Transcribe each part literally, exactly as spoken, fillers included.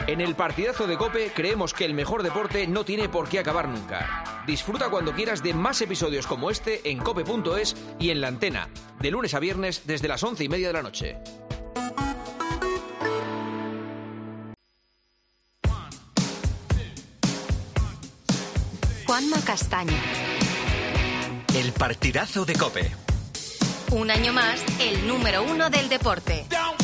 En el partidazo de COPE creemos que el mejor deporte no tiene por qué acabar nunca. Disfruta cuando quieras de más episodios como este en cope punto es y en La Antena, de lunes a viernes desde las once y media de la noche. Juanma Castaño. El partidazo de COPE. Un año más, el número uno del deporte.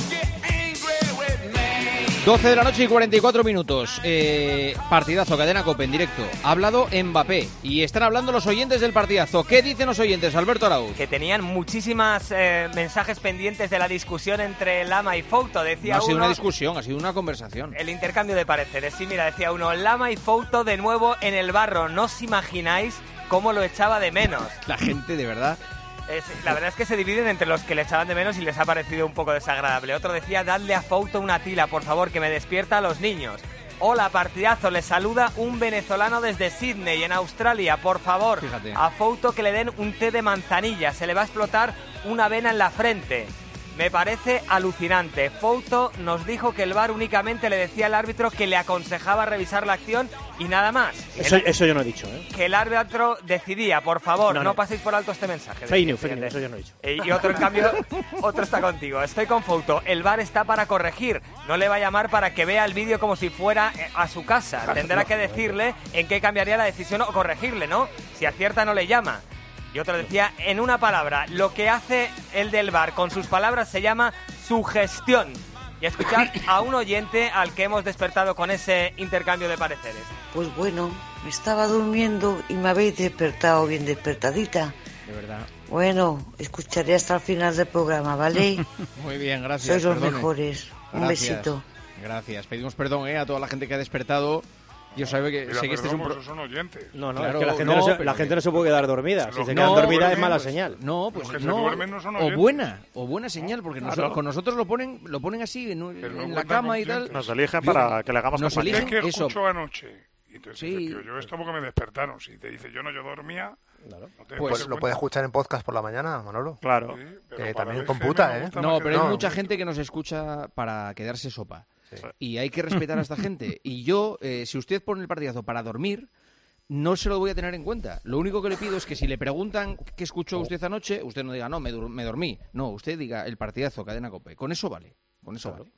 doce de la noche y cuarenta y cuatro minutos. Eh, partidazo, cadena COPE en directo. Ha hablado Mbappé y están hablando los oyentes del partidazo. ¿Qué dicen los oyentes, Alberto Arauz? Que tenían muchísimas eh, mensajes pendientes de la discusión entre Lama y Fouto. Decía No ha sido uno, una discusión, ha sido una conversación. El intercambio de pareceres. Sí, mira, decía uno, Lama y Fouto de nuevo en el barro. No os imagináis cómo lo echaba de menos. La gente, de verdad... Es, la verdad es que se dividen entre los que le echaban de menos y les ha parecido un poco desagradable. Otro decía, dadle a Fouto una tila, por favor, que me despierta a los niños. Hola, partidazo, les saluda un venezolano desde Sydney, en Australia. Por favor, Fíjate. a Fouto que le den un té de manzanilla, se le va a explotar una vena en la frente. Me parece alucinante. Fouto nos dijo que el V A R únicamente le decía al árbitro que le aconsejaba revisar la acción y nada más. Eso, el, eso yo no he dicho, ¿eh? Que el árbitro decidía, por favor, no, no, no. no. paséis por alto este mensaje. Fake news, fake news, eso yo no he dicho. Y otro, en cambio, otro está contigo. Estoy con Fouto. El V A R está para corregir. No le va a llamar para que vea el vídeo como si fuera a su casa. Tendrá que decirle en qué cambiaría la decisión o corregirle, ¿no? Si acierta, no le llama. Y otro decía, en una palabra, lo que hace el del V A R con sus palabras se llama sugestión. Y escuchad a un oyente al que hemos despertado con ese intercambio de pareceres. Pues bueno, me estaba durmiendo y me habéis despertado bien despertadita. De verdad. Bueno, escucharé hasta el final del programa, ¿vale? Muy bien, gracias. Sois los perdone. mejores. Un Gracias. besito. Gracias. Pedimos perdón eh, a toda la gente que ha despertado. Yo sabe que, Mira, sé que este es un... perdón, Pro... son oyentes. No, no, Claro, es que la gente no, no, se, pero la que- gente no se puede quedar dormida. Si Los se que quedan no dormidas es duermen, mala pues- señal. No, pues Los que se no. duermen no son o oyentes. buena, o buena señal, porque nos- Claro. con nosotros lo ponen, lo ponen así en, Pero no en la cuentan cama y con tal. oyentes. Nos eligen Yo- para que le hagamos nos compañía. Es eligen que eso. escuchó anoche. Y entonces Sí. dice, tío, yo esto porque me despertaron. Si te dice, yo no, yo dormía. Claro. No te Pues das lo cuenta. puedes escuchar en podcast por la mañana, Manolo. Claro. Sí, pero Que para también ver computa, gente me ¿eh? gusta No, más que pero hay no. mucha gente que nos escucha para quedarse sopa. Sí. Y hay que respetar a esta gente. Y yo, eh, si usted pone el partidazo para dormir, no se lo voy a tener en cuenta. Lo único que le pido es que si le preguntan qué escuchó usted anoche, usted no diga, no, me, dur- me dormí. No, usted diga el partidazo, cadena COPE. Con eso vale. Con eso Claro. vale.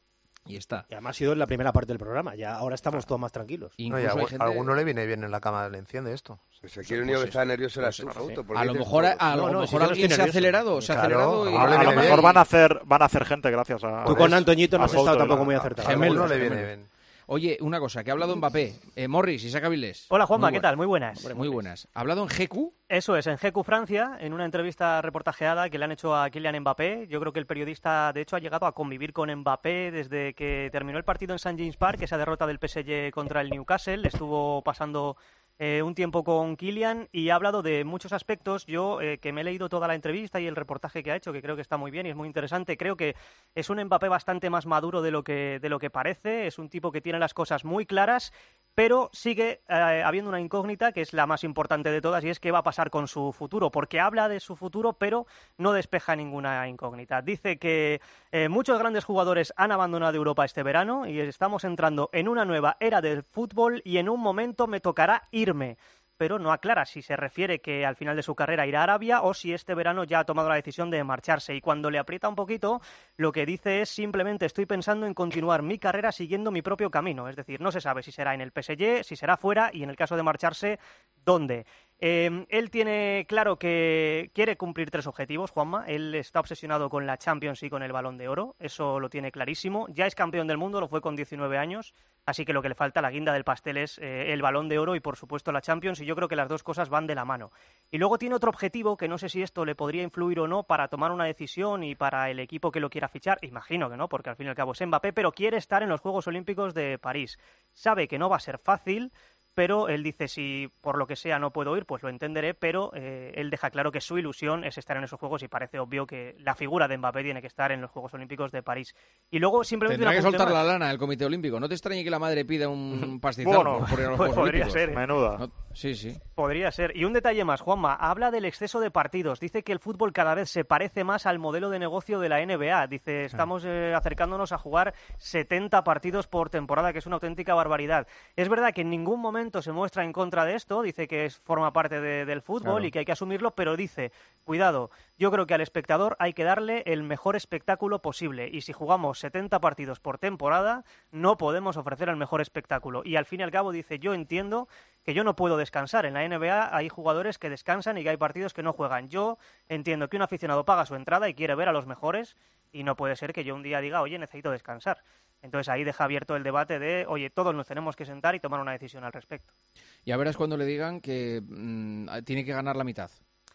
Y está. Y además ha sido en la primera parte del programa. Ya ahora estamos todos más tranquilos. No, y Incluso a hay algu- gente- a alguno le viene bien en la cama, le enciende esto. Si se quiere un niño que está nervioso era pues su eso, Fouto. sí. porque A lo dices mejor, todo. a lo No, no, mejor si yo no alguien estoy se ha nervioso. acelerado, se ha Claro, acelerado. y- a A, le a viene lo mejor bien. van a hacer van a hacer gente gracias a... Tú con Antoñito no a has Fouto, estado tampoco ¿no? muy A acertado. alguno Gemelos, le viene gemelos. bien. Oye, una cosa, que ha hablado Mbappé. Eh, Morris, Isaac Avilés. Hola Juanma, Muy ¿qué buena- tal? Muy buenas. Muy buenas. ¿Ha hablado en G Q? Eso es, en G Q Francia, en una entrevista reportajeada que le han hecho a Kylian Mbappé. Yo creo que el periodista, de hecho, ha llegado a convivir con Mbappé desde que terminó el partido en Saint James Park, esa derrota del P S G contra el Newcastle. Estuvo pasando eh, un tiempo con Kylian y ha hablado de muchos aspectos. Yo, eh, que me he leído toda la entrevista y el reportaje que ha hecho, que creo que está muy bien y es muy interesante, creo que es un Mbappé bastante más maduro de lo que, de lo que parece. Es un tipo que tiene las cosas muy claras, pero sigue eh, habiendo una incógnita que es la más importante de todas y es qué va a pasar con su futuro, porque habla de su futuro pero no despeja ninguna incógnita. Dice que eh, muchos grandes jugadores han abandonado Europa este verano y estamos entrando en una nueva era del fútbol y en un momento me tocará irme. Pero no aclara si se refiere que al final de su carrera irá a Arabia o si este verano ya ha tomado la decisión de marcharse. Y cuando le aprieta un poquito, lo que dice es simplemente estoy pensando en continuar mi carrera siguiendo mi propio camino. Es decir, no se sabe si será en el P S G, si será fuera y en el caso de marcharse, ¿dónde? Eh, él tiene claro que quiere cumplir tres objetivos, Juanma. Él está obsesionado con la Champions y con el Balón de Oro. Eso lo tiene clarísimo. Ya es campeón del mundo, lo fue con diecinueve años. Así que lo que le falta, la guinda del pastel, es eh, el Balón de Oro y, por supuesto, la Champions. Y yo creo que las dos cosas van de la mano. Y luego tiene otro objetivo que no sé si esto le podría influir o no para tomar una decisión y para el equipo que lo quiera fichar. Imagino que no, porque al fin y al cabo es Mbappé, pero quiere estar en los Juegos Olímpicos de París. Sabe que no va a ser fácil, pero él dice si por lo que sea no puedo ir, pues lo entenderé, pero eh, él deja claro que su ilusión es estar en esos Juegos y parece obvio que la figura de Mbappé tiene que estar en los Juegos Olímpicos de París. Y luego simplemente... Tendrá que soltar más. la lana el Comité Olímpico. No te extrañe que la madre pida un pastizal Bueno, por, por ir a los pues Juegos podría Olímpicos. ser. Menuda. No, sí, sí. Podría ser. Y un detalle más, Juanma, habla del exceso de partidos. Dice que el fútbol cada vez se parece más al modelo de negocio de la N B A. Dice, estamos eh, acercándonos a jugar setenta partidos por temporada, que es una auténtica barbaridad. Es verdad que en ningún momento se muestra en contra de esto, dice que es, forma parte de, del fútbol Claro. y que hay que asumirlo, pero dice, cuidado, yo creo que al espectador hay que darle el mejor espectáculo posible y si jugamos setenta partidos por temporada no podemos ofrecer el mejor espectáculo. Y al fin y al cabo dice, yo entiendo que yo no puedo descansar. En la N B A hay jugadores que descansan y que hay partidos que no juegan. Yo entiendo que un aficionado paga su entrada y quiere ver a los mejores y no puede ser que yo un día diga, oye, necesito descansar. Entonces ahí deja abierto el debate de, oye, todos nos tenemos que sentar y tomar una decisión al respecto. Ya verás cuando le digan que mmm, tiene que ganar la mitad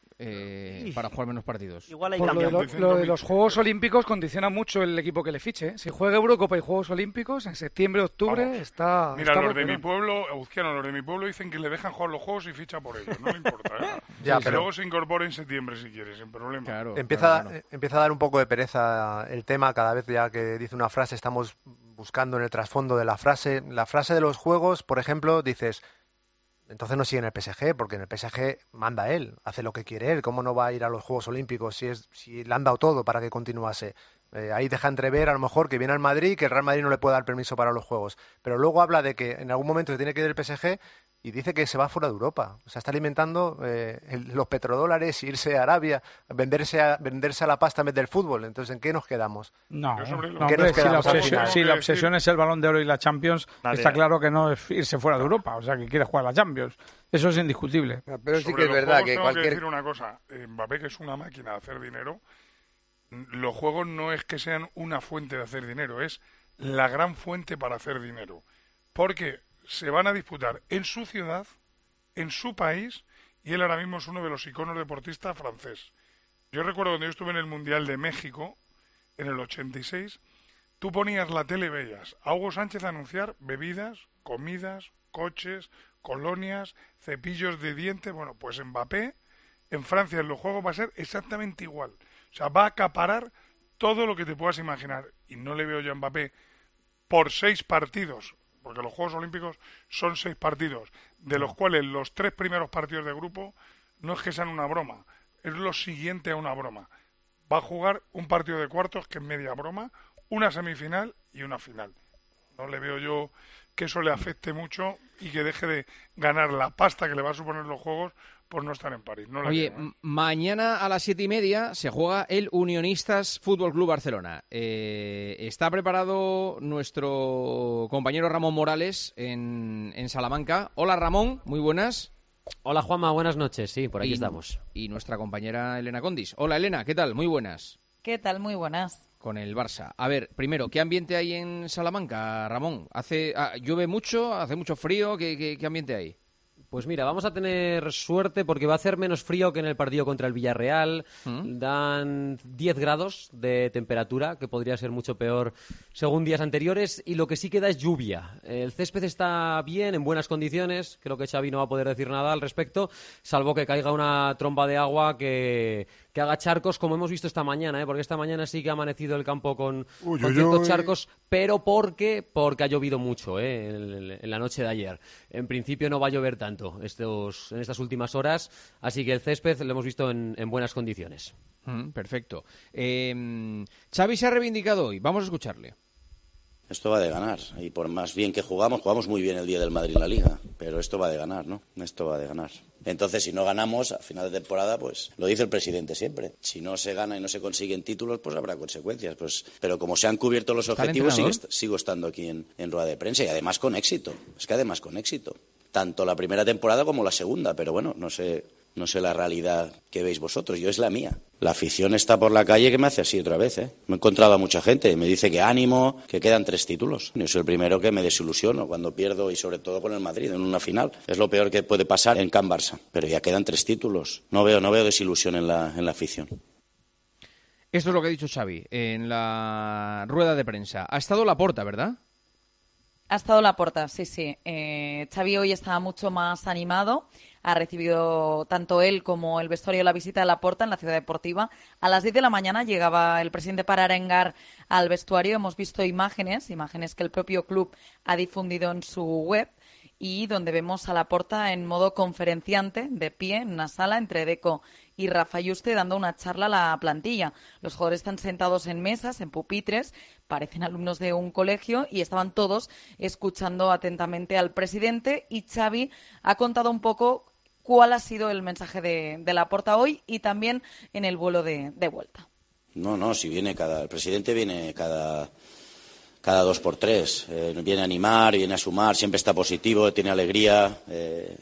eh, para jugar menos partidos. Igual hay Por lo, de cambios. lo, lo de los Juegos Olímpicos condiciona mucho el equipo que le fiche. ¿eh? Si juega Eurocopa y Juegos Olímpicos, en septiembre, octubre, Vamos. está... Mira, está los de muy mi bien. pueblo, Euzquiano, los de mi pueblo dicen que le dejan jugar los juegos y ficha por ellos. No le importa, ¿eh? Ya, Que pero- luego se incorpore en septiembre si quieres, sin problema. Claro, Empieza, claro, claro. eh, empieza a dar un poco de pereza el tema cada vez ya que dice una frase, estamos buscando en el trasfondo de la frase. La frase de los juegos, por ejemplo, dices, entonces no sigue en el P S G, porque en el P S G manda él, hace lo que quiere él. ¿Cómo no va a ir a los Juegos Olímpicos si, es, si le han dado todo para que continuase? Eh, ahí deja entrever a lo mejor que viene al Madrid y que el Real Madrid no le puede dar permiso para los Juegos. Pero luego habla de que en algún momento se tiene que ir del P S G y dice que se va fuera de Europa. O sea, está alimentando eh, el- los petrodólares, irse a Arabia, venderse a, venderse a la pasta en vez del fútbol. Entonces, ¿en qué nos quedamos? No, Yo sobre lo- no, ¿Qué hombre, nos si la quedamos al obsesión, final? si la Tengo que obsesión es el Balón de Oro y la Champions, Nadie. está claro que no es irse fuera de Europa, o sea, que quiere jugar la Champions. Eso es indiscutible. Pero sí Sobre que es los verdad juegos que tengo cualquier... que decir una cosa. eh, Mbappé, que es una máquina de hacer dinero, los juegos no es que sean una fuente de hacer dinero, es la gran fuente para hacer dinero. Porque se van a disputar en su ciudad, en su país, y él ahora mismo es uno de los iconos deportistas francés. Yo recuerdo cuando yo estuve en el Mundial de México, en el ochenta y seis, tú ponías la tele y veías a Hugo Sánchez anunciar bebidas, comidas, coches, colonias, cepillos de dientes. Bueno, pues Mbappé en Francia en los Juegos va a ser exactamente igual. O sea, va a acaparar todo lo que te puedas imaginar. Y no le veo yo a Mbappé por seis partidos, porque los Juegos Olímpicos son seis partidos, de los cuales los tres primeros partidos de grupo no es que sean una broma, es lo siguiente a una broma. Va a jugar un partido de cuartos, que es media broma, una semifinal y una final. No le veo yo que eso le afecte mucho y que deje de ganar la pasta que le va a suponer los Juegos por no estar en París. No le Oye, veo, ¿eh? m- mañana a las siete y media se juega el Unionistas Fútbol Club Barcelona. Eh, está preparado nuestro compañero Ramón Morales en, en Salamanca. Hola Ramón, muy buenas. Hola Juanma, buenas noches. Sí, por aquí y, estamos. Y nuestra compañera Elena Condis. Hola Elena, ¿qué tal? Muy buenas. ¿Qué tal? Muy buenas. Con el Barça. A ver, primero, ¿qué ambiente hay en Salamanca, Ramón? Hace ah, ¿Llueve mucho? ¿Hace mucho frío? ¿Qué, qué, qué ambiente hay? Pues mira, vamos a tener suerte porque va a hacer menos frío que en el partido contra el Villarreal. ¿Mm? Dan diez grados de temperatura, que podría ser mucho peor según días anteriores. Y lo que sí queda es lluvia. El césped está bien, en buenas condiciones. Creo que Xavi no va a poder decir nada al respecto, salvo que caiga una tromba de agua que, que haga charcos, como hemos visto esta mañana, ¿eh? Porque esta mañana sí que ha amanecido el campo con, Uy, con uy, ciertos uy. charcos, pero porque, porque ha llovido mucho ¿eh? en, en la noche de ayer. En principio no va a llover tanto estos, en estas últimas horas, así que el césped lo hemos visto en, en buenas condiciones. Mm, perfecto. Eh, Xavi se ha reivindicado hoy. Vamos a escucharle. Esto va de ganar, y por más bien que jugamos, jugamos muy bien el día del Madrid en la Liga, pero esto va de ganar, ¿no? Esto va de ganar. Entonces, si no ganamos a final de temporada, pues lo dice el presidente siempre. Si no se gana y no se consiguen títulos, pues habrá consecuencias. Pues, pero como se han cubierto los ¿Está el objetivos, sigue, entrenador? sigo estando aquí en, en rueda de prensa y además con éxito. Es que además con éxito. Tanto la primera temporada como la segunda, pero bueno, no sé, no sé la realidad que veis vosotros, yo es la mía. La afición está por la calle que me hace así otra vez, ¿eh? Me he encontrado a mucha gente, me dice que ánimo, que quedan tres títulos. Yo soy el primero que me desilusiono cuando pierdo y sobre todo con el Madrid en una final. Es lo peor que puede pasar en Can Barça, pero ya quedan tres títulos. No veo, no veo desilusión en la, en la afición. Esto es lo que ha dicho Xavi en la rueda de prensa. Ha estado Laporta, ¿verdad? Ha estado Laporta, sí, sí. Eh, Xavi hoy estaba mucho más animado. Ha recibido tanto él como el vestuario la visita de Laporta en la Ciudad Deportiva. A las diez de la mañana llegaba el presidente para arengar al vestuario. Hemos visto imágenes, imágenes que el propio club ha difundido en su web, y donde vemos a Laporta en modo conferenciante, de pie, en una sala entre Deco y Rafa Yuste, dando una charla a la plantilla. Los jugadores están sentados en mesas, en pupitres, parecen alumnos de un colegio, y estaban todos escuchando atentamente al presidente, y Xavi ha contado un poco cuál ha sido el mensaje de, de Laporta hoy y también en el vuelo de, de vuelta. No, no, si viene cada... El presidente viene cada... cada dos por tres, eh, viene a animar, viene a sumar, siempre está positivo, tiene alegría, eh,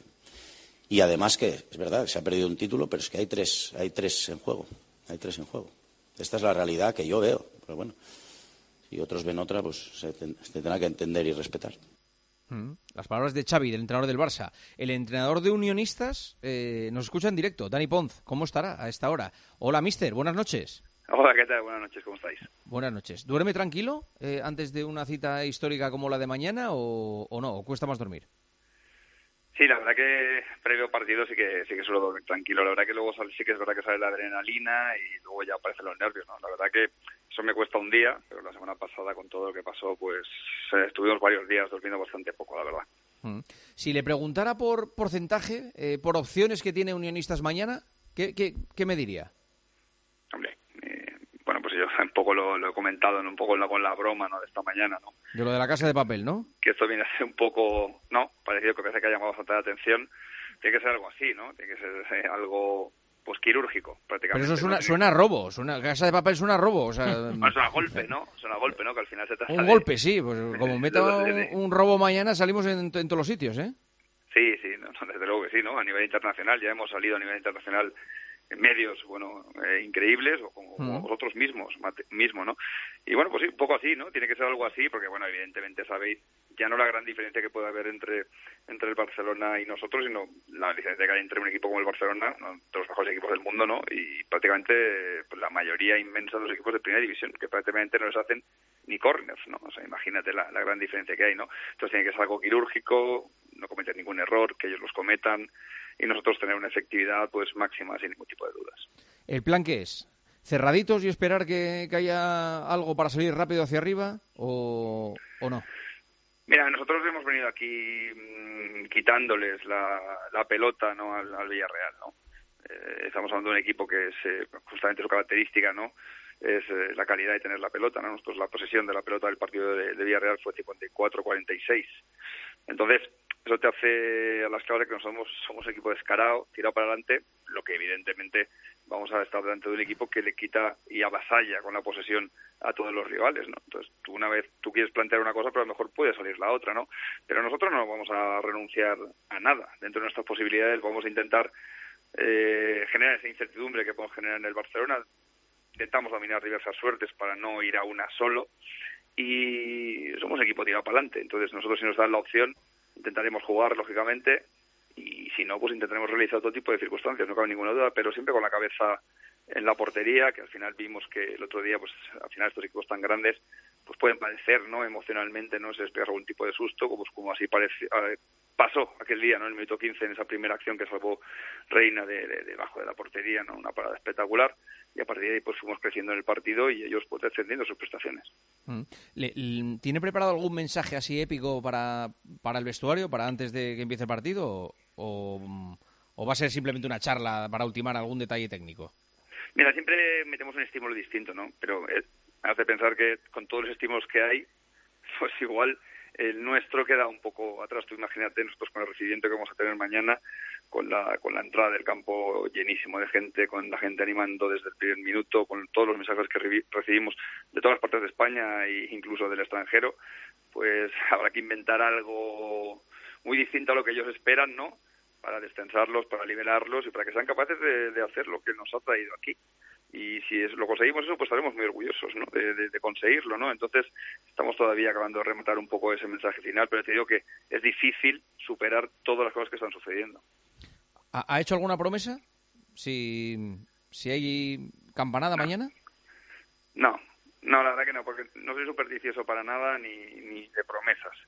y además que es verdad que se ha perdido un título, pero es que hay tres, hay tres en juego, hay tres en juego. Esta es la realidad que yo veo, pero bueno, si otros ven otra, pues se, ten, se tendrá que entender y respetar. Mm. Las palabras de Xavi, del entrenador del Barça. El entrenador de Unionistas eh, nos escucha en directo, Dani Ponz. ¿Cómo estará a esta hora? Hola, mister, buenas noches. Hola, ¿qué tal? Buenas noches, ¿cómo estáis? Buenas noches. ¿Duerme tranquilo eh, antes de una cita histórica como la de mañana o, o no? ¿O cuesta más dormir? Sí, la verdad que previo partido sí que sí que suelo dormir tranquilo. La verdad que luego sale, sí que es verdad que sale la adrenalina y luego ya aparecen los nervios, ¿no? La verdad que eso me cuesta un día, pero la semana pasada con todo lo que pasó, pues eh, estuvimos varios días durmiendo bastante poco, la verdad. Mm. Si le preguntara por porcentaje, eh, por opciones que tiene Unionistas mañana, ¿qué, qué, qué me diría? Hombre, eh, bueno, pues yo un poco lo, lo he comentado, ¿no? Un poco la, con la broma, ¿no? De esta mañana, ¿no? De lo de la Casa de Papel, ¿no? Que esto viene a ser un poco, no, parecido que parece que ha llamado bastante la atención. Tiene que ser algo así, ¿no? Tiene que ser eh, algo, pues, quirúrgico, prácticamente. Pero eso suena, ¿no? suena a robo, suena, Casa de Papel suena a robo, o sea... Bueno, suena a golpe, ¿no? Suena a golpe, ¿no? Que al final se trata Un de... golpe, sí, pues como meta un, un robo mañana salimos en, en todos los sitios, ¿eh? Sí, sí, no, desde luego que sí, ¿no? A nivel internacional, ya hemos salido a nivel internacional en medios, bueno, eh, increíbles, o como, como vosotros mismos, mate, mismo, ¿no? Y bueno, pues sí, un poco así, ¿no? Tiene que ser algo así, porque bueno, evidentemente sabéis ya no la gran diferencia que puede haber entre entre el Barcelona y nosotros, sino la diferencia que hay entre un equipo como el Barcelona, ¿no? De los mejores equipos del mundo, ¿no? Y prácticamente pues, la mayoría inmensa de los equipos de primera división, que prácticamente no les hacen ni corners, ¿no? O sea, imagínate la, la gran diferencia que hay, ¿no? Entonces tiene que ser algo quirúrgico, no cometer ningún error, que ellos los cometan, y nosotros tener una efectividad pues máxima sin ningún tipo de dudas. ¿El plan qué es? ¿Cerraditos y esperar que, que haya algo para salir rápido hacia arriba o, o no? Mira, nosotros hemos venido aquí mmm, quitándoles la, la pelota, ¿no? al, al Villarreal, ¿no? Eh, estamos hablando de un equipo que es eh, justamente su característica, ¿no? Es eh, la calidad de tener la pelota, ¿no? Nosotros la posesión de la pelota del partido de, de Villarreal fue cincuenta y cuatro a cuarenta y seis. Entonces, eso te hace a las claras que no somos, somos un equipo descarado, tirado para adelante, lo que evidentemente vamos a estar delante de un equipo que le quita y avasalla con la posesión a todos los rivales, ¿no? Entonces, tú una vez tú quieres plantear una cosa, pero a lo mejor puede salir la otra, ¿no? Pero nosotros no vamos a renunciar a nada. Dentro de nuestras posibilidades vamos a intentar eh, generar esa incertidumbre que podemos generar en el Barcelona. Intentamos dominar diversas suertes para no ir a una solo y somos equipo tirado para adelante. Entonces, nosotros si nos dan la opción intentaremos jugar, lógicamente, y si no, pues intentaremos realizar otro tipo de circunstancias, no cabe ninguna duda, pero siempre con la cabeza en la portería, que al final vimos que el otro día, pues al final estos equipos tan grandes, pues pueden padecer, ¿no? Emocionalmente, ¿no? Se les pega algún tipo de susto, como, como así parece, eh, pasó aquel día, ¿no? En el minuto quince, en esa primera acción que salvó Reina de, de, debajo de la portería, ¿no? Una parada espectacular, y a partir de ahí pues fuimos creciendo en el partido y ellos pues descendiendo sus prestaciones. Mm. ¿Le, le, ¿Tiene preparado algún mensaje así épico para, para el vestuario, para antes de que empiece el partido, o, o, o va a ser simplemente una charla para ultimar algún detalle técnico? Mira, siempre metemos un estímulo distinto, ¿no? Pero eh, hace pensar que con todos los estímulos que hay, pues igual el nuestro queda un poco atrás. Tú imagínate nosotros con el recibimiento que vamos a tener mañana, con la con la entrada del campo llenísimo de gente, con la gente animando desde el primer minuto, con todos los mensajes que re- recibimos de todas las partes de España e incluso del extranjero, pues habrá que inventar algo muy distinto a lo que ellos esperan, ¿no? Para destensarlos, para liberarlos y para que sean capaces de, de hacer lo que nos ha traído aquí. Y si es, lo conseguimos eso, pues estaremos muy orgullosos, ¿no? de, de, de conseguirlo, ¿no? Entonces, estamos todavía acabando de rematar un poco ese mensaje final, pero te digo que es difícil superar todas las cosas que están sucediendo. ¿Ha, ha hecho alguna promesa? Si, si hay campanada no. mañana. No, no, la verdad que no, porque no soy supersticioso para nada ni, ni de promesas.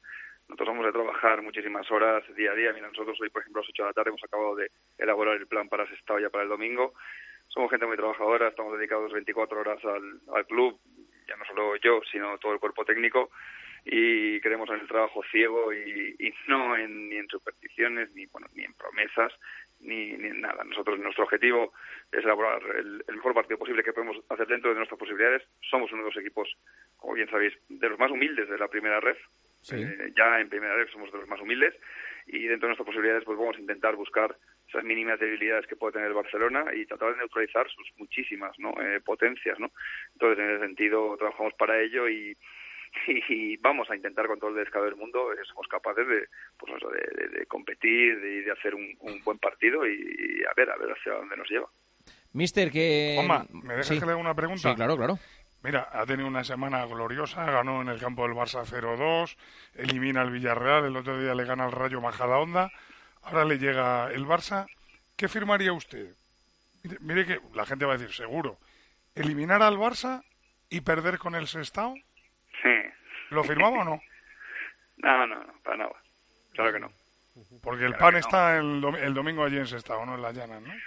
nosotros vamos a trabajar muchísimas horas día a día. Mira, nosotros hoy, por ejemplo, a las ocho de la tarde hemos acabado de elaborar el plan para Sestao ya para el domingo. Somos gente muy trabajadora, estamos dedicados veinticuatro horas al, al club, ya no solo yo, sino todo el cuerpo técnico, y creemos en el trabajo ciego y, y no en, ni en supersticiones, ni bueno, ni en promesas, ni, ni en nada. Nosotros, nuestro objetivo es elaborar el, el mejor partido posible que podemos hacer dentro de nuestras posibilidades. Somos uno de los equipos, como bien sabéis, de los más humildes de la primera ref. Sí. Eh, ya en primera ref somos de los más humildes, y dentro de nuestras posibilidades pues vamos a intentar buscar esas mínimas debilidades que puede tener el Barcelona y tratar de neutralizar sus muchísimas, ¿no? eh, potencias, ¿no? Entonces, en ese sentido, trabajamos para ello y, y, y vamos a intentar con todo el descaro del mundo, eh, somos capaces de, pues, eso, de, de, de competir, de, de hacer un, un buen partido y, y a ver, a ver hacia dónde nos lleva. Mister, que... Juanma, ¿me dejas sí. que le haga una pregunta? Sí, claro, claro. Mira, ha tenido una semana gloriosa, ganó en el campo del Barça cero dos, elimina al Villarreal, el otro día le gana al Rayo Majadahonda, ahora le llega el Barça. ¿Qué firmaría usted? Mire, mire que la gente va a decir, seguro, eliminar al Barça y perder con el Sestao. Sí. ¿Lo firmamos o no? No, no, no, para nada. Claro que no. Porque el claro pan no. está el, dom- el domingo allí en Sestao, no en la llana, ¿no?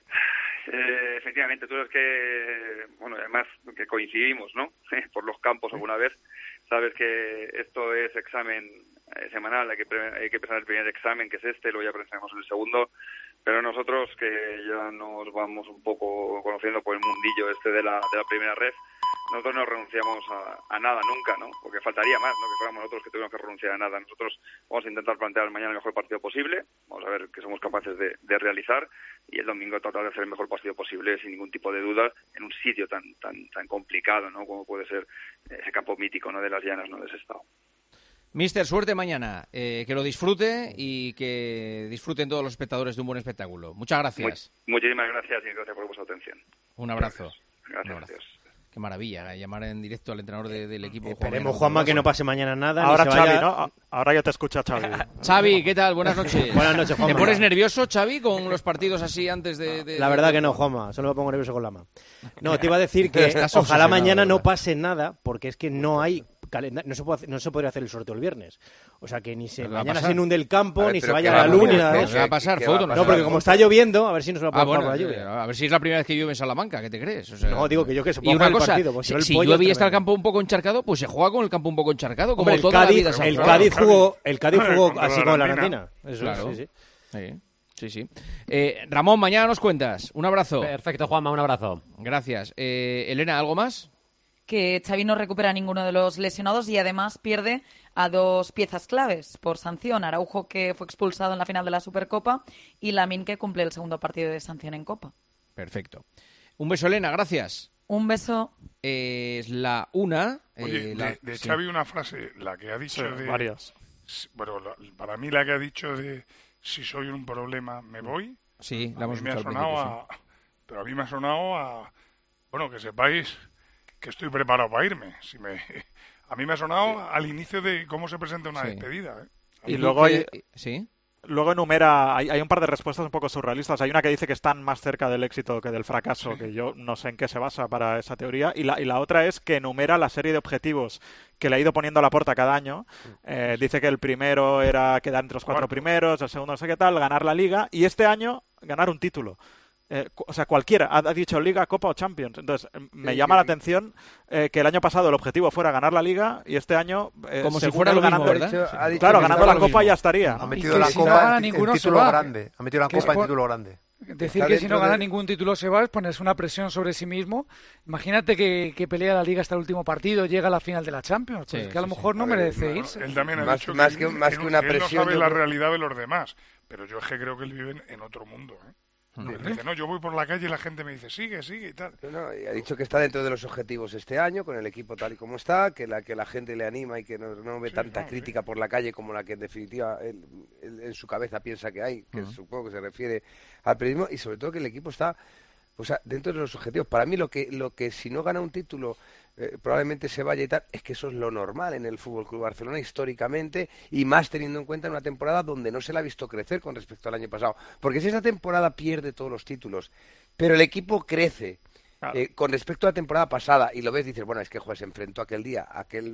Eh, efectivamente, tú sabes que, bueno, además que coincidimos, ¿no? Por los campos alguna vez. Sabes que esto es examen eh, semanal, hay que, pre- hay que empezar el primer examen, que es este, luego ya presentamos el segundo. Pero nosotros, que ya nos vamos un poco conociendo por el mundillo este de la, de la primera ref, nosotros no renunciamos a, a nada nunca, ¿no? Porque faltaría más, ¿no? Que fuéramos nosotros que tuviéramos que renunciar a nada. Nosotros vamos a intentar plantear mañana el mejor partido posible, vamos a ver qué somos capaces de, de realizar, y el domingo tratar de hacer el mejor partido posible sin ningún tipo de duda en un sitio tan tan tan complicado, ¿no? Como puede ser ese campo mítico, ¿no? De las llanas, ¿no? De ese estado. Mister, suerte mañana, eh, que lo disfrute y que disfruten todos los espectadores de un buen espectáculo. Muchas gracias. Muy, muchísimas gracias y gracias por vuestra atención. Un abrazo. Gracias, Un abrazo. gracias. Qué maravilla, llamar en directo al entrenador de, del equipo. Esperemos, Juanma, que no pase mañana nada. Ahora ni se Xavi, vaya... ¿no? Ahora ya te escucha Xavi. Xavi, ¿qué tal? Buenas noches. Buenas noches, Juanma. ¿Te pones nervioso, Xavi, con los partidos así antes de...? de La verdad que no, Juanma. Solo me pongo nervioso con la mano. No, te iba a decir que ojalá mañana no pase nada, porque es que no hay... Calenda- no se puede hacer- no se podría hacer el sorteo el viernes. O sea que ni se va a mañana pasar. se inunde el campo, A ver, ni se pero vaya ¿qué la va a luz, ni pasar? nada de ¿Qué eso. ¿Qué va a pasar? ¿Qué va a Foto, No, porque como está lloviendo, a ver si nos va a Ah, poder bueno, jugar la lluvia. eh, a ver si es la primera vez que llueve en Salamanca, ¿qué te crees? O sea, No, digo que yo que se y pueda una jugar el cosa, partido, pues, si, yo el si pollo llueve y es está el tremendo. campo un poco encharcado, pues se juega con el campo un poco encharcado, como Hombre, el toda la Cádiz, vida. se ha el jugado. Cádiz jugó, el Cádiz jugó Contra así la con la Argentina. Argentina. Eso, Claro. sí, sí. Sí, sí, sí. Eh, Ramón, mañana nos cuentas. Un abrazo. Perfecto, Juanma, un abrazo. Gracias. Eh, Elena, ¿algo más? Que Xavi no recupera ninguno de los lesionados y además pierde a dos piezas claves por sanción. Araujo, que fue expulsado en la final de la Supercopa, y Lamine, que cumple el segundo partido de sanción en Copa. Perfecto. Un beso, Elena, gracias. Un beso. Eh, es la una. Oye, eh, la- de, de sí. Xavi una frase, la que ha dicho Sí, de... varias. s- Bueno, la- para mí la que ha dicho de si soy un problema me voy, Sí, la a mí hemos me ha escuchado al sonado principio, a... Pero a mí me ha sonado a... Bueno, que sepáis que estoy preparado para irme. Si me... A mí me ha sonado al inicio de cómo se presenta una Sí. despedida. ¿eh? Y tú luego hay, qué- ¿Sí? luego enumera, hay, hay un par de respuestas un poco surrealistas. Hay una que dice que están más cerca del éxito que del fracaso, que yo no sé en qué se basa para esa teoría. Y la, y la otra es que enumera la serie de objetivos que le ha ido poniendo a Laporta cada año. Eh, dice que el primero era quedar entre los cuatro Cuarto. primeros, el segundo no sé qué tal, ganar la Liga, y este año ganar un título. Eh, cu- o sea, cualquiera, ha, ha dicho Liga, Copa o Champions. Entonces, eh, me Sí, llama sí. la atención eh, que el año pasado el objetivo fuera ganar la Liga y este año, eh, Como si según fuera él, lo mismo, ganando, ¿verdad? Ha dicho claro, que ganando estaba la lo Copa mismo. ya estaría. Ha Y metido que la si no copa gana en, ninguno, en se título va. grande. Ha metido la Que es copa en por- título grande. Decir Está que si no dentro gana de- ningún título se va es ponerse una presión sobre sí mismo. Imagínate que, que pelea la Liga hasta el último partido, llega a la final de la Champions. Pues Sí, que a lo sí, sí. mejor no A ver, merece no, irse. Él también ha Más- dicho más que, que- más él- que una él presión, no sabe yo la creo- realidad de los demás. Pero yo es que creo que él vive en otro mundo. ¿eh? Él dice, no, yo voy por la calle y la gente me dice, sigue, sigue y tal. No, no, y ha dicho que está dentro de los objetivos este año, con el equipo tal y como está, que la que la gente le anima y que no, no ve Sí, tanta no, crítica por la calle como la que en definitiva él, él en su cabeza piensa que hay, que Ujú. supongo que se refiere al periodismo, y sobre todo que el equipo está, o sea, dentro de los objetivos. Para mí lo que lo que si no gana un título eh, probablemente se vaya y tal, es que eso es lo normal en el Fútbol Club Barcelona históricamente, y más teniendo en cuenta una temporada donde no se la ha visto crecer con respecto al año pasado. Porque si esa temporada pierde todos los títulos, pero el equipo crece Claro. eh, con respecto a la temporada pasada, y lo ves, dices, bueno, es que joder, se enfrentó aquel día a aquel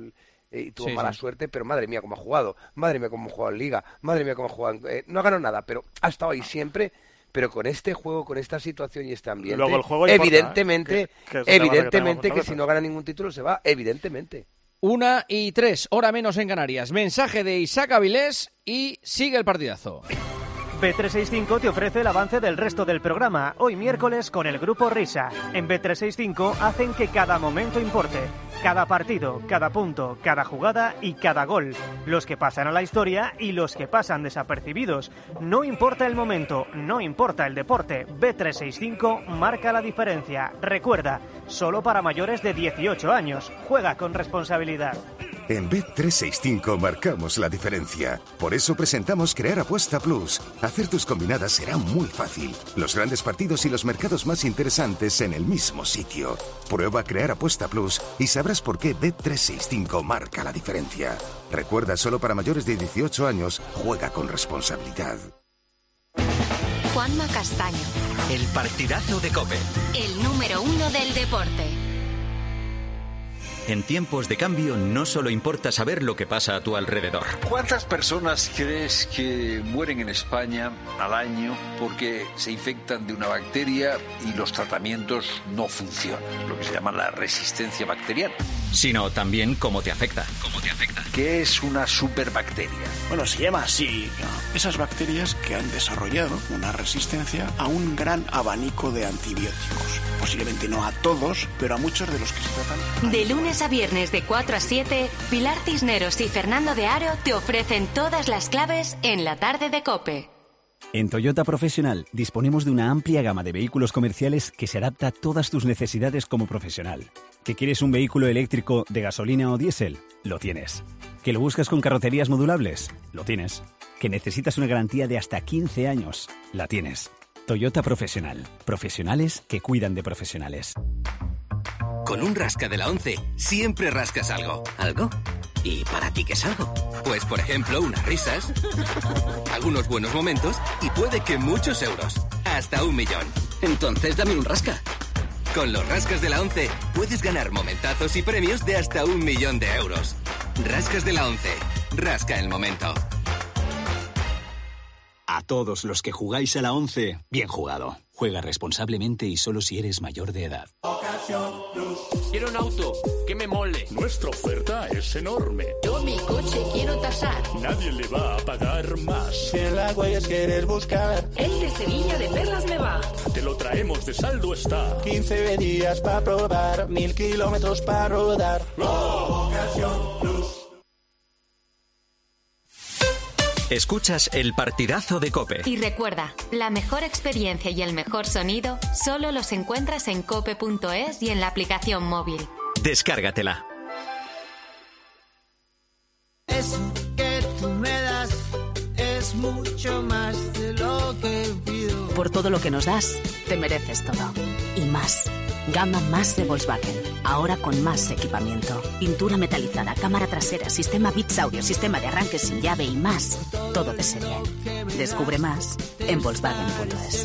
eh, y tuvo Sí, mala sí. suerte, pero madre mía cómo ha jugado, madre mía cómo ha jugado en Liga, madre mía cómo ha jugado, en- eh, no ha ganado nada, pero ha estado ahí siempre. Pero con este juego, con esta situación y este ambiente, Luego el juego importa, evidentemente, ¿eh? Que- que es un debate que evidentemente tenemos que, muchas si veces. no gana ningún título se va, evidentemente. Una y tres, hora menos en Canarias. Mensaje de Isaac Avilés y sigue el partidazo. B trescientos sesenta y cinco te ofrece el avance del resto del programa, hoy miércoles con el Grupo Risa. En B trescientos sesenta y cinco hacen que cada momento importe, cada partido, cada punto, cada jugada y cada gol. Los que pasan a la historia y los que pasan desapercibidos. No importa el momento, no importa el deporte, B trescientos sesenta y cinco marca la diferencia. Recuerda, solo para mayores de dieciocho años. Juega con responsabilidad. En Bet trescientos sesenta y cinco marcamos la diferencia. Por eso presentamos Crear Apuesta Plus. Hacer tus combinadas será muy fácil. Los grandes partidos y los mercados más interesantes en el mismo sitio. Prueba Crear Apuesta Plus y sabrás por qué Bet trescientos sesenta y cinco marca la diferencia. Recuerda, solo para mayores de dieciocho años, juega con responsabilidad. Juanma Castaño, El partidazo de COPE. el número uno del deporte. En tiempos de cambio no solo importa saber lo que pasa a tu alrededor. ¿Cuántas personas crees que mueren en España al año porque se infectan de una bacteria y los tratamientos no funcionan? Lo que se llama la resistencia bacteriana. Sino también cómo te afecta. ¿Cómo te afecta? ¿Qué es una superbacteria? Bueno, se llama así. Esas bacterias que han desarrollado una resistencia a un gran abanico de antibióticos. Posiblemente no a todos, pero a muchos de los que se tratan. De lunes a viernes de cuatro a siete, Pilar Cisneros y Fernando de Aro te ofrecen todas las claves en la tarde de COPE. En Toyota Profesional disponemos de una amplia gama de vehículos comerciales que se adapta a todas tus necesidades como profesional. ¿Que quieres un vehículo eléctrico de gasolina o diésel? Lo tienes. ¿Que lo buscas con carrocerías modulables? Lo tienes. ¿Que necesitas una garantía de hasta quince años? La tienes. Toyota Profesional. Profesionales que cuidan de profesionales. Con un rasca de la once, siempre rascas algo. ¿Algo? ¿Y para ti qué es algo? Pues, por ejemplo, unas risas, algunos buenos momentos y puede que muchos euros. Hasta un millón. Entonces dame un rasca. Con los rascas de la once, puedes ganar momentazos y premios de hasta un millón de euros. Rascas de la once. Rasca el momento. A todos los que jugáis a la once, bien jugado. Juega responsablemente y solo si eres mayor de edad. Quiero un auto que me mole. Nuestra oferta es enorme. Yo mi coche quiero tasar. Nadie le va a pagar más. Si en la huellas quieres buscar, el de Sevilla de Perlas me va. Te lo traemos de saldo está. quince días para probar, mil kilómetros para rodar. Ocasión Plus. Escuchas el partidazo de COPE. Y recuerda, la mejor experiencia y el mejor sonido solo los encuentras en cope punto es y en la aplicación móvil. Descárgatela. Eso que tú me das es mucho más de lo que pido. Por todo lo que nos das, te mereces todo. Y más. Gama más de Volkswagen. Ahora con más equipamiento. Pintura metalizada, cámara trasera, sistema Beats Audio, sistema de arranque sin llave y más. Todo de serie. Descubre más en Volkswagen punto es.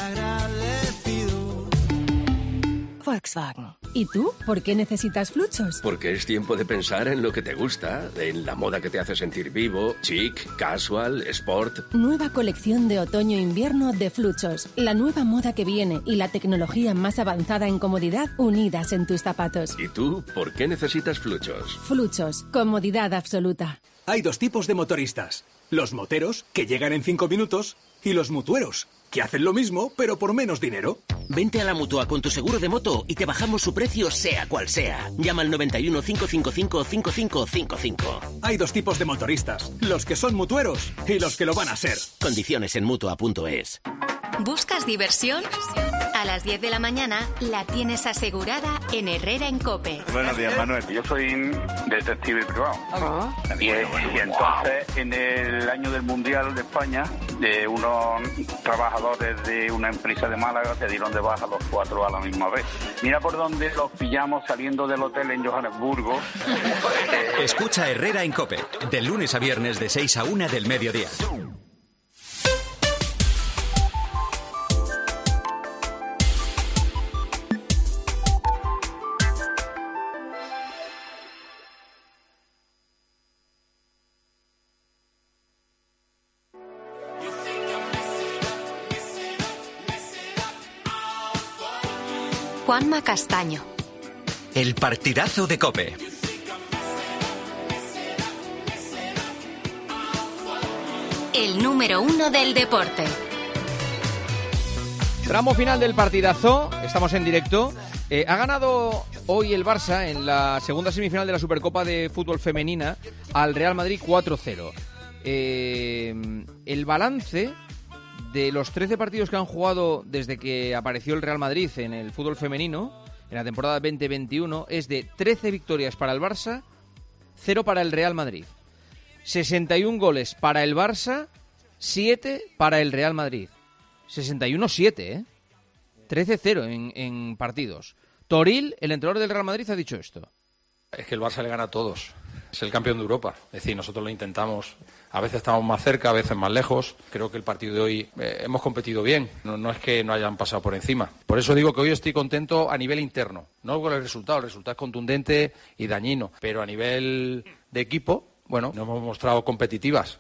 Volkswagen. ¿Y tú? ¿Por qué necesitas fluchos? Porque es tiempo de pensar en lo que te gusta, en la moda que te hace sentir vivo, chic, casual, sport. Nueva colección de otoño-invierno de Fluchos. La nueva moda que viene y la tecnología más avanzada en comodidad unidas en tus zapatos. ¿Y tú, por qué necesitas fluchos? Fluchos. Comodidad absoluta. Hay dos tipos de motoristas. Los moteros, que llegan en cinco minutos, y los mutueros, que hacen lo mismo, pero por menos dinero. Vente a la Mutua con tu seguro de moto y te bajamos su precio sea cual sea. Llama al noventa y uno, cinco cinco cinco, cinco cinco cinco cinco. Hay dos tipos de motoristas, los que son mutueros y los que lo van a ser. Condiciones en Mutua punto es. ¿Buscas diversión? A las diez de la mañana la tienes asegurada en Herrera en COPE. Buenos días, Manuel. Yo soy detective privado. Ah. Y, y entonces, en el año del Mundial de España, de unos trabajadores de una empresa de Málaga se dieron de baja los cuatro a la misma vez. Mira por dónde los pillamos saliendo del hotel en Johannesburgo. Escucha Herrera en COPE, de lunes a viernes de seis a una del mediodía. Juanma Castaño. El partidazo de COPE. El número uno del deporte. Tramo final del partidazo, estamos en directo. Eh, ha ganado hoy el Barça en la segunda semifinal de la Supercopa de Fútbol Femenina al Real Madrid cuatro cero. Eh, el balance de los trece partidos que han jugado desde que apareció el Real Madrid en el fútbol femenino, en la temporada veinte veintiuno, es de trece victorias para el Barça, cero para el Real Madrid. sesenta y uno goles para el Barça, siete para el Real Madrid. sesenta y uno siete, ¿eh? trece cero en, en partidos. Toril, el entrenador del Real Madrid, ha dicho esto. Es que el Barça le gana a todos. Es el campeón de Europa. Es decir, nosotros lo intentamos. A veces estamos más cerca, a veces más lejos. Creo que el partido de hoy eh, hemos competido bien. No, no es que no hayan pasado por encima. Por eso digo que hoy estoy contento a nivel interno. No con el resultado. El resultado es contundente y dañino. Pero a nivel de equipo, bueno, nos hemos mostrado competitivas.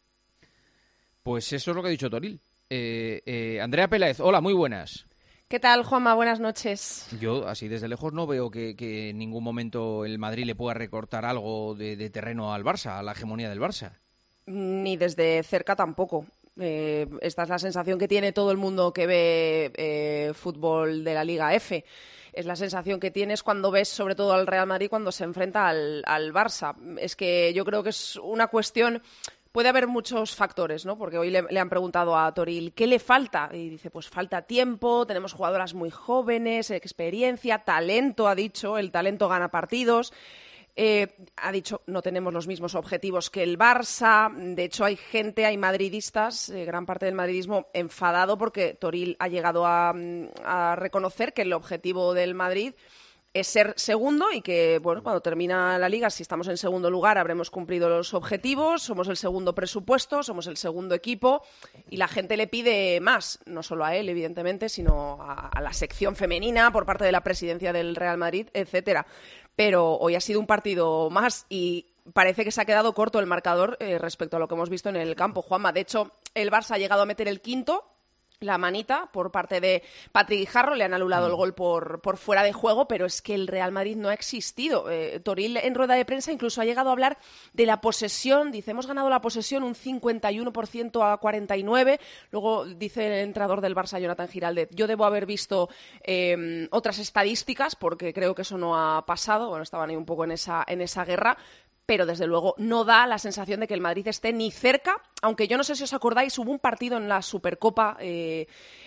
Pues eso es lo que ha dicho Toril. Eh, eh, Andrea Peláez, hola, muy buenas. ¿Qué tal, Juanma? Buenas noches. Yo, así desde lejos, no veo que, que en ningún momento el Madrid le pueda recortar algo de, de terreno al Barça, a la hegemonía del Barça. Ni desde cerca tampoco. Eh, esta es la sensación que tiene todo el mundo que ve eh, fútbol de la Liga F. Es la sensación que tienes cuando ves, sobre todo al Real Madrid, cuando se enfrenta al, al Barça. Es que yo creo que es una cuestión... Puede haber muchos factores, ¿no? Porque hoy le, le han preguntado a Toril ¿qué le falta? Y dice, pues falta tiempo, tenemos jugadoras muy jóvenes, experiencia, talento, ha dicho, el talento gana partidos. Eh, ha dicho, no tenemos los mismos objetivos que el Barça. De hecho, hay gente, hay madridistas, eh, gran parte del madridismo, enfadado porque Toril ha llegado a, a reconocer que el objetivo del Madrid es ser segundo y que, bueno, cuando termina la Liga, si estamos en segundo lugar, habremos cumplido los objetivos, somos el segundo presupuesto, somos el segundo equipo y la gente le pide más, no solo a él, evidentemente, sino a, a la sección femenina por parte de la presidencia del Real Madrid, etcétera. Pero hoy ha sido un partido más y parece que se ha quedado corto el marcador eh, respecto a lo que hemos visto en el campo, Juanma. De hecho, el Barça ha llegado a meter el quinto, la manita por parte de Patrick Guijarro, le han anulado mm. el gol por, por fuera de juego, pero es que el Real Madrid no ha existido. Eh, Toril en rueda de prensa incluso ha llegado a hablar de la posesión, dice, hemos ganado la posesión un cincuenta y uno por ciento a cuarenta y nueve, luego dice el entrenador del Barça, Jonathan Giraldez, yo debo haber visto eh, otras estadísticas porque creo que eso no ha pasado, bueno, estaban ahí un poco en esa, en esa guerra, pero desde luego no da la sensación de que el Madrid esté ni cerca, aunque yo no sé si os acordáis, hubo un partido en la Supercopa eh,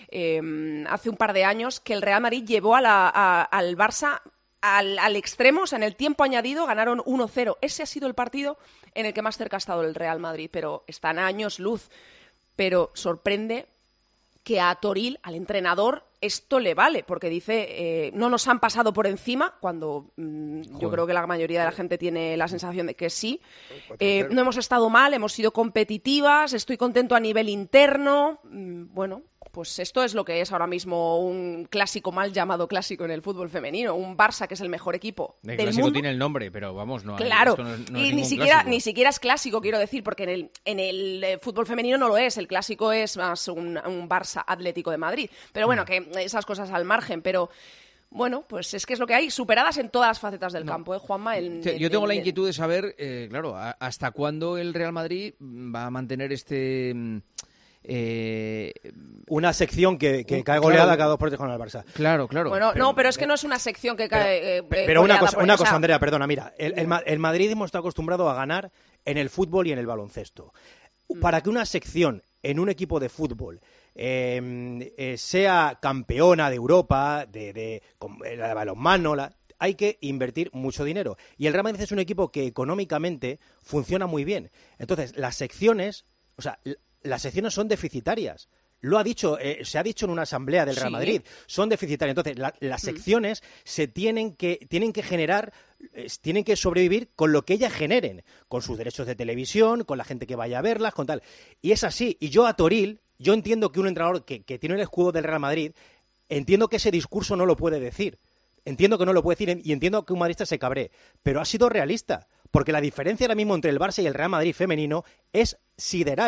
eh, hace un par de años que el Real Madrid llevó a la, a, al Barça al, al extremo, o sea, en el tiempo añadido ganaron uno cero. Ese ha sido el partido en el que más cerca ha estado el Real Madrid, pero están a años luz. Pero sorprende que a Toril, al entrenador, esto le vale, porque dice, eh, no nos han pasado por encima, cuando mmm, yo creo que la mayoría de la gente tiene la sensación de que sí. Eh, no hemos estado mal, hemos sido competitivas, estoy contento a nivel interno. Mm, bueno, pues esto es lo que es ahora mismo un clásico mal llamado clásico en el fútbol femenino, un Barça que es el mejor equipo el del clásico mundo. tiene el nombre, pero vamos, no hay, claro, esto no es, no y es ni siquiera clásico. ni siquiera es clásico, quiero decir, porque en el en el eh, fútbol femenino no lo es, el clásico es más un, un Barça Atlético de Madrid. Pero bueno, mm. que esas cosas al margen, pero bueno, pues es que es lo que hay, superadas en todas las facetas del no. campo, ¿eh, Juanma? El, sí, el, yo tengo el, la inquietud de saber, eh, claro, a, hasta cuándo el Real Madrid va a mantener este... Eh, una sección que, que cae goleada claro, cada dos por tres con el Barça. Claro, claro. Bueno, pero, no, pero es que no es una sección que cae. Pero, eh, pero una cosa, una cosa, Andrea, perdona, mira, el, el, el madridismo está acostumbrado a ganar en el fútbol y en el baloncesto. Para que una sección en un equipo de fútbol eh, eh, sea campeona de Europa, de, de, de, de balonmano, la, hay que invertir mucho dinero. Y el Real Madrid es un equipo que económicamente funciona muy bien. Entonces, las secciones, o sea, las secciones son deficitarias. Lo ha dicho, eh, se ha dicho en una asamblea del Real sí. Madrid, son deficitarias. Entonces, la, las secciones mm. se tienen que, tienen que generar, eh, tienen que sobrevivir con lo que ellas generen, con sus derechos de televisión, con la gente que vaya a verlas, con tal. Y es así. Y yo a Toril, yo entiendo que un entrenador que, que tiene el escudo del Real Madrid, entiendo que ese discurso no lo puede decir. Entiendo que no lo puede decir y entiendo que un madridista se cabree. Pero ha sido realista, porque la diferencia ahora mismo entre el Barça y el Real Madrid femenino es sideral.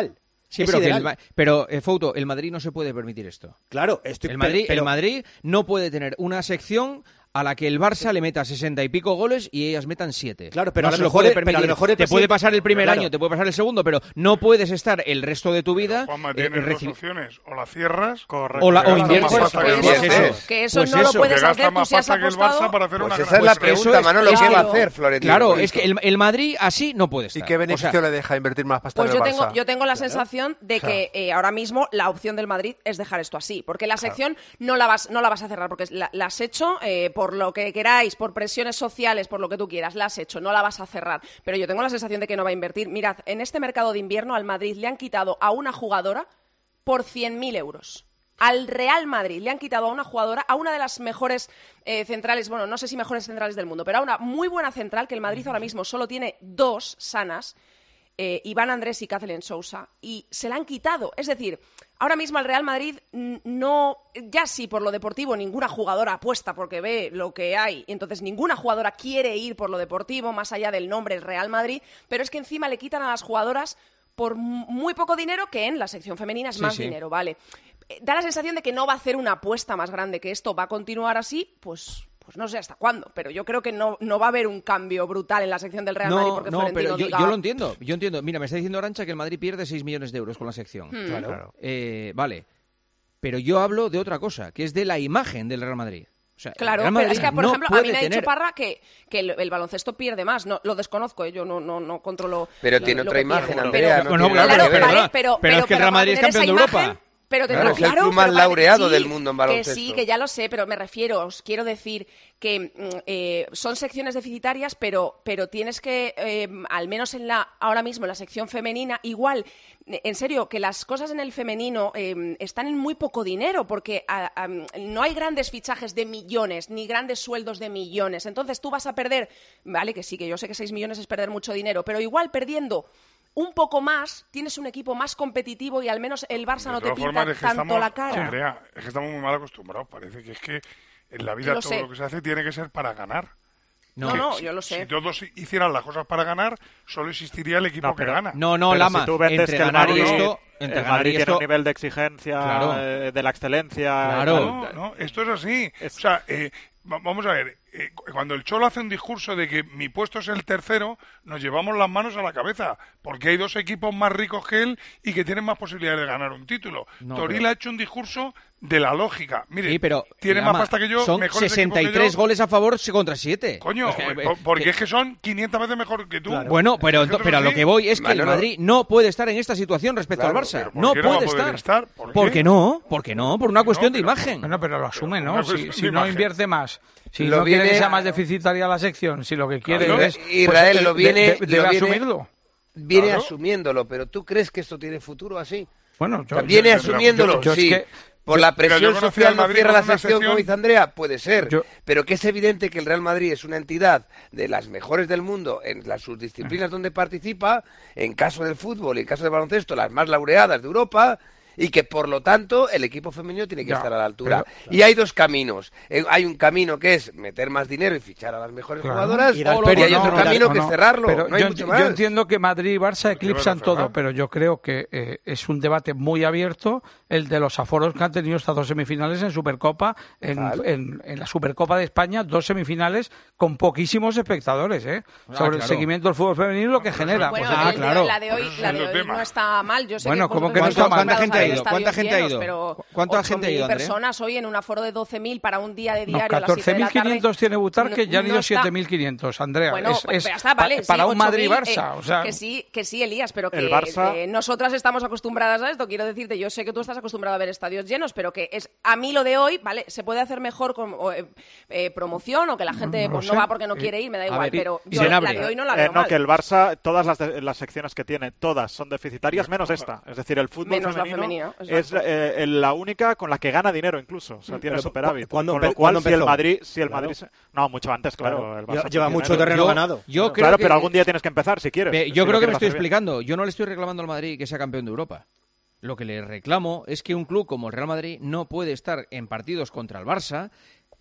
Sí, es pero, que ideal. el, pero eh, Fouto, el Madrid no se puede permitir esto. Claro, estoy, el Madrid, pero, el Madrid no puede tener una sección a la que el Barça le meta sesenta y pico goles y ellas metan siete. Claro, pero no a lo se lo mejor, puede pero a permitir. lo mejor el te puede presidente- pasar el primer Claro. año, te puede pasar el segundo, pero no puedes estar el resto de tu vida Juanma, eh, tienes reci- dos opciones, o la cierras o, la, o inviertes. más pasta que el Pues Barça. eso, que eso Pues no lo eso. puedes Que gasta hacer, tú más si has pasta que el apostado... Barça para hacer Pues una esa gran es la cosa. pregunta, Eso es- Manolo, ¿qué claro. va a hacer Florentino? Claro, es que el, el Madrid así no puede ¿Y estar. qué O beneficio sea, le deja invertir más pasta Pues en yo el tengo, Barça? yo tengo la sensación de que eh, ahora mismo la opción del Madrid es dejar esto así, porque la sección no la vas no la vas a cerrar, porque la, la has hecho eh, por lo que queráis, por presiones sociales, por lo que tú quieras, la has hecho, no la vas a cerrar. Pero yo tengo la sensación de que no va a invertir. Mirad, en este mercado de invierno al Madrid le han quitado a una jugadora por cien mil euros. Al Real Madrid le han quitado a una jugadora, a una de las mejores eh, centrales, bueno, no sé si mejores centrales del mundo, pero a una muy buena central que el Madrid ahora mismo solo tiene dos sanas, eh, Iván Andrés y Kathleen Sousa, y se la han quitado. Es decir, ahora mismo al Real Madrid n- no, ya sí por lo deportivo ninguna jugadora apuesta porque ve lo que hay, y entonces ninguna jugadora quiere ir por lo deportivo, más allá del nombre Real Madrid, pero es que encima le quitan a las jugadoras por m- muy poco dinero, que en la sección femenina es Sí, más sí. dinero, ¿vale? Eh, Da la sensación de que no va a hacer una apuesta más grande, que esto va a continuar así, pues... Pues no sé hasta cuándo, pero yo creo que no, no va a haber un cambio brutal en la sección del Real Madrid No, porque no, Florentino pero yo, diga... yo lo entiendo, yo entiendo. Mira, me está diciendo Arantxa que el Madrid pierde seis millones de euros con la sección. Hmm. Claro. Claro. Eh, vale, pero yo hablo de otra cosa, que es de la imagen del Real Madrid. O sea, el Claro, Real pero Madrid es que, por no ejemplo, a puede mí me ha dicho tener- Parra que, que el, el baloncesto pierde más. No, lo desconozco, ¿eh? Yo no, no, no controlo... Pero lo- tiene lo otra que imagen, pierde. Andrea, Pero- no No, tiene claro, nada que pero, ver. vale, pero, pero es que el Real para Madrid es tener esa campeón de imagen, Europa. Pero te- Claro, es el claro, club más pero para- laureado sí, del mundo en Que baloncesto. sí, que ya lo sé, pero me refiero, os quiero decir que mm, eh, son secciones deficitarias, pero, pero tienes que, eh, al menos en la ahora mismo en la sección femenina, igual, eh, en serio, que las cosas en el femenino eh, están en muy poco dinero, porque a- a- no hay grandes fichajes de millones, ni grandes sueldos de millones. Entonces tú vas a perder, vale, que sí, que yo sé que seis millones es perder mucho dinero, pero igual perdiendo un poco más, tienes un equipo más competitivo y al menos el Barça no De te todas pinta formas, es que tanto estamos, la cara. Andrea, es que estamos muy mal acostumbrados. Parece que es que en la vida Lo todo sé. lo que se hace tiene que ser para ganar. No, Que no, si- yo lo sé. Si todos hicieran las cosas para ganar, solo existiría el equipo No, que pero- gana. No, no, Pero Lama, si tú vendes entre que el ganar y Madrid, esto... Entre el ganar Madrid y tiene esto... un nivel de exigencia Claro. eh, de la excelencia. Claro. No, no, esto es así. O sea, eh, va- vamos a ver, eh, cuando el Cholo hace un discurso de que mi puesto es el tercero, nos llevamos las manos a la cabeza, porque hay dos equipos más ricos que él y que tienen más posibilidades de ganar un título. No, Toril pero- ha hecho un discurso de la lógica. Mire, Sí, pero tiene Lama, más pasta que yo, son mejores sesenta y equipos que tres yo. goles a favor contra siete. Coño, Es que, eh, eh, porque que- es que son quinientas veces mejor que tú. Bueno, pero, Es que esto es pero a lo así. que voy es que el Manolo. Madrid no puede estar en esta situación respecto Claro, al Barça. pero ¿por No qué no va a puede poder estar. estar? ¿Por ¿Por qué? qué no? ¿Por qué no? Por una cuestión de pero- imagen. Bueno, pero lo asume, Una ¿no? Si, cuestión de si no imagen. invierte más, si Lo no quiere viene- que sea más deficitaria la sección, si lo que quiere Claro, es... Israel pues, lo de- viene, de- lo debe viene- asumirlo. Viene Claro. asumiéndolo, pero ¿tú crees que esto tiene futuro así? Bueno, O sea, yo, viene yo- asumiéndolo, yo es sí. que- Por yo- la mira, yo presión conocí social al no Madrid cierra con la una sección, como sección- dice Andrea, puede ser, Yo- pero que es evidente que el Real Madrid es una entidad de las mejores del mundo en las sus disciplinas donde participa, en caso del fútbol y en caso del baloncesto, las más laureadas de Europa, y que por lo tanto el equipo femenino tiene que Ya, estar a la altura. pero- Y hay dos caminos. Eh, Hay un camino que es meter más dinero y fichar a las mejores Claro. jugadoras, Y y, dar hay pérdida. otro No, no, camino no, que es no. cerrarlo. Pero no hay yo, mucho yo más. entiendo que Madrid y Barça eclipsan van a cerrar? todo, pero yo creo que eh, es un debate muy abierto el de los aforos que han tenido estas dos semifinales en Supercopa, en, Claro. en, en la Supercopa de España, dos semifinales con poquísimos espectadores, ¿eh? Ah, sobre el claro. seguimiento del fútbol femenino, lo que genera. Bueno, Pues, ah, el de- claro. la de hoy, Pues la de es el hoy tema. no está mal. Yo sé Bueno, que ¿cómo vosotros que no estáis está mal? ¿Cuánta gente ha acostumbrados ido? a ver ¿Cuánta gente ha estadios ido? llenos, pero ¿Cuánta ocho gente ha mil ido, Andrea? personas hoy en un aforo de doce mil para un día de no, diario a las siete catorce de mil la tarde. quinientos tiene Butarque, No- ya han ido no está- siete mil quinientos, Andrea. Bueno, es, pues es ya está, vale, pa- sí, para un ocho mil, Madrid-Barça. eh, o sea, que sí, que sí, Elías, pero que El Barça- eh, nosotras estamos acostumbradas a esto. Quiero decirte, yo sé que tú estás acostumbrado a ver estadios llenos, pero que es a mí lo de hoy, vale, se puede hacer mejor con o, eh, eh, promoción o que la gente No lo pues, no sé. va porque no Eh, quiere ir, me da a igual, ver, pero y yo la Senabre. de hoy no la Eh, veo no, mal. que el Barça, todas las, de- las secciones que tiene, todas son deficitarias, menos esta. Es decir, el fútbol Menos la femenino femenina, es exacto. eh, la única con la que gana dinero incluso. O sea, tiene Pero, superávit. ¿cuándo Con empe- lo cual, cuándo si el empezó? Madrid... Si el Claro. Madrid se- No, mucho antes, claro. Claro. el Barça Lleva- tiene lleva mucho dinero. terreno Yo- ganado. Yo creo Claro, que- pero algún día tienes que empezar, si quieres. Pe- si Yo lo creo que me quieres estoy hacer bien. explicando. Yo no le estoy reclamando al Madrid que sea campeón de Europa. Lo que le reclamo es que un club como el Real Madrid no puede estar en partidos contra el Barça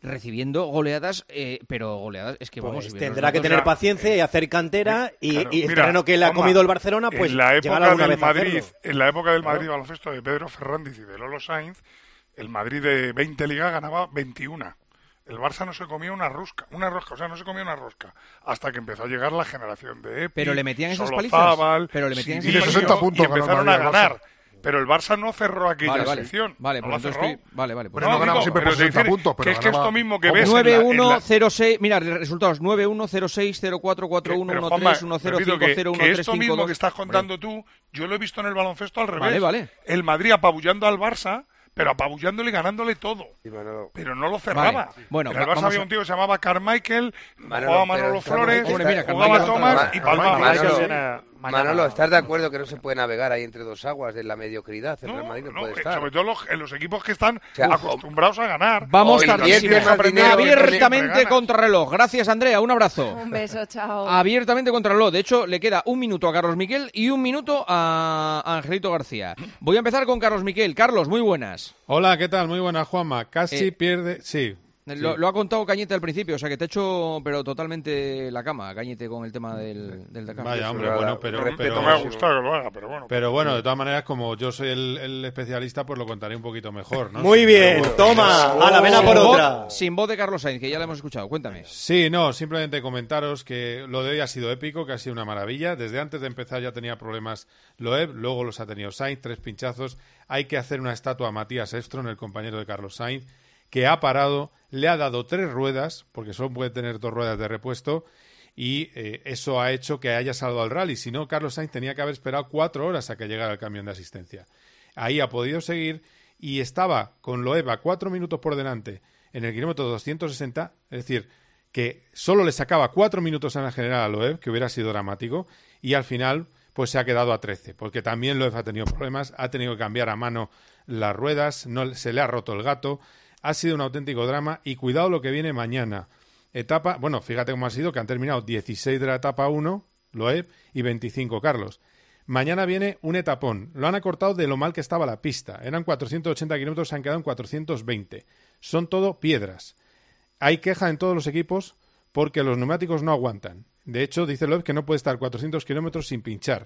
recibiendo goleadas, eh, pero goleadas, es que pues vamos... tendrá que tener paciencia y hacer cantera y, claro, y el mira, terreno que le ha Juanma, comido el Barcelona, pues en la época alguna del vez a Madrid, hacerlo. en la época del Madrid baloncesto de Pedro Fernández y de Lolo Sainz, el Madrid de veinte ligas ganaba veintiuno. El Barça no se comía una rosca, una rosca, o sea, no se comía una rosca, hasta que empezó a llegar la generación de Epi, Pero le metían esas Solozábal, palizas. Pero le metían sí, esas y palizas. sesenta puntos y empezaron a ganar. Barça. Pero el Barça no cerró aquella Vale, vale. sección. Vale, no pues la entonces cerró. estoy... Vale, vale. Pues Bueno, no ganaba digo, siempre por pero sesenta decir puntos, pero que es que ganaba- esto mismo que ves en la- nueve en uno la- cero seis, mira, resultados nueve uno cero seis cero cuatro cuatro uno Pero, uno Juanma, tres uno cero repito cinco que- cero uno que tres esto cinco mismo dos. que estás contando tú, yo lo he visto en el baloncesto al revés. Vale, vale. El Madrid apabullando al Barça, pero apabullándole y ganándole todo. Pero no lo cerraba. Vale. Bueno, en el va- Barça vamos había a- un tío que se llamaba Carmichael, Manolo, jugaba pero Manolo estamos- Flores, Hombre, mira, jugaba Carmichael- Tomás Ma- y palmaba. Manolo, Manolo, ¿estás de acuerdo que no se puede navegar ahí entre dos aguas de la mediocridad? El Real Madrid no, No, puede eh, estar. sobre todo los, en los equipos que están sea, acostumbrados a ganar. Vamos O tardísimo. inviertes más dinero, Abiertamente siempre ganas. contrarreloj. Gracias, Andrea. Un abrazo. Un beso, chao. Abiertamente contrarreloj. De hecho, le queda un minuto a Carlos Miquel y un minuto a Angelito García. Voy a empezar con Carlos Miquel. Carlos, muy buenas. Hola, ¿qué tal? Muy buenas, Juanma. Casi Eh, pierde... Sí. Lo, sí. lo ha contado Cañete al principio, o sea que te he hecho pero totalmente la cama, Cañete, con el tema del, del Dakar. Vaya, hombre, bueno, pero... Respeto, pero me ha gustado que lo haga, pero bueno. Pero bueno, de todas maneras, como yo soy el, el especialista, pues lo contaré un poquito mejor, ¿no? Muy Sí, bien, pero- toma, a la vena por Sin voz- otra. Sin voz de Carlos Sainz, que ya lo hemos escuchado. Cuéntame. Sí, no, simplemente comentaros que lo de hoy ha sido épico, que ha sido una maravilla. Desde antes de empezar ya tenía problemas Loeb, luego los ha tenido Sainz, tres pinchazos. Hay que hacer una estatua a Matías Ekström, el compañero de Carlos Sainz, que ha parado, le ha dado tres ruedas, porque solo puede tener dos ruedas de repuesto, y eh, eso ha hecho que haya salvado el rally. Si no, Carlos Sainz tenía que haber esperado cuatro horas a que llegara el camión de asistencia. Ahí ha podido seguir y estaba con Loeb a cuatro minutos por delante en el kilómetro doscientos sesenta, es decir, que solo le sacaba cuatro minutos en la general a Loeb, que hubiera sido dramático, y al final pues se ha quedado a trece, porque también Loeb ha tenido problemas, ha tenido que cambiar a mano las ruedas, no se le ha roto el gato. Ha sido un auténtico drama y cuidado lo que viene mañana. Etapa, bueno, fíjate cómo ha sido, que han terminado dieciséis de la etapa uno, Loeb, y veinticinco Carlos. Mañana viene un etapón. Lo han acortado de lo mal que estaba la pista. Eran cuatrocientos ochenta kilómetros, se han quedado en cuatrocientos veinte. Son todo piedras. Hay queja en todos los equipos porque los neumáticos no aguantan. De hecho, dice Loeb que no puede estar cuatrocientos kilómetros sin pinchar.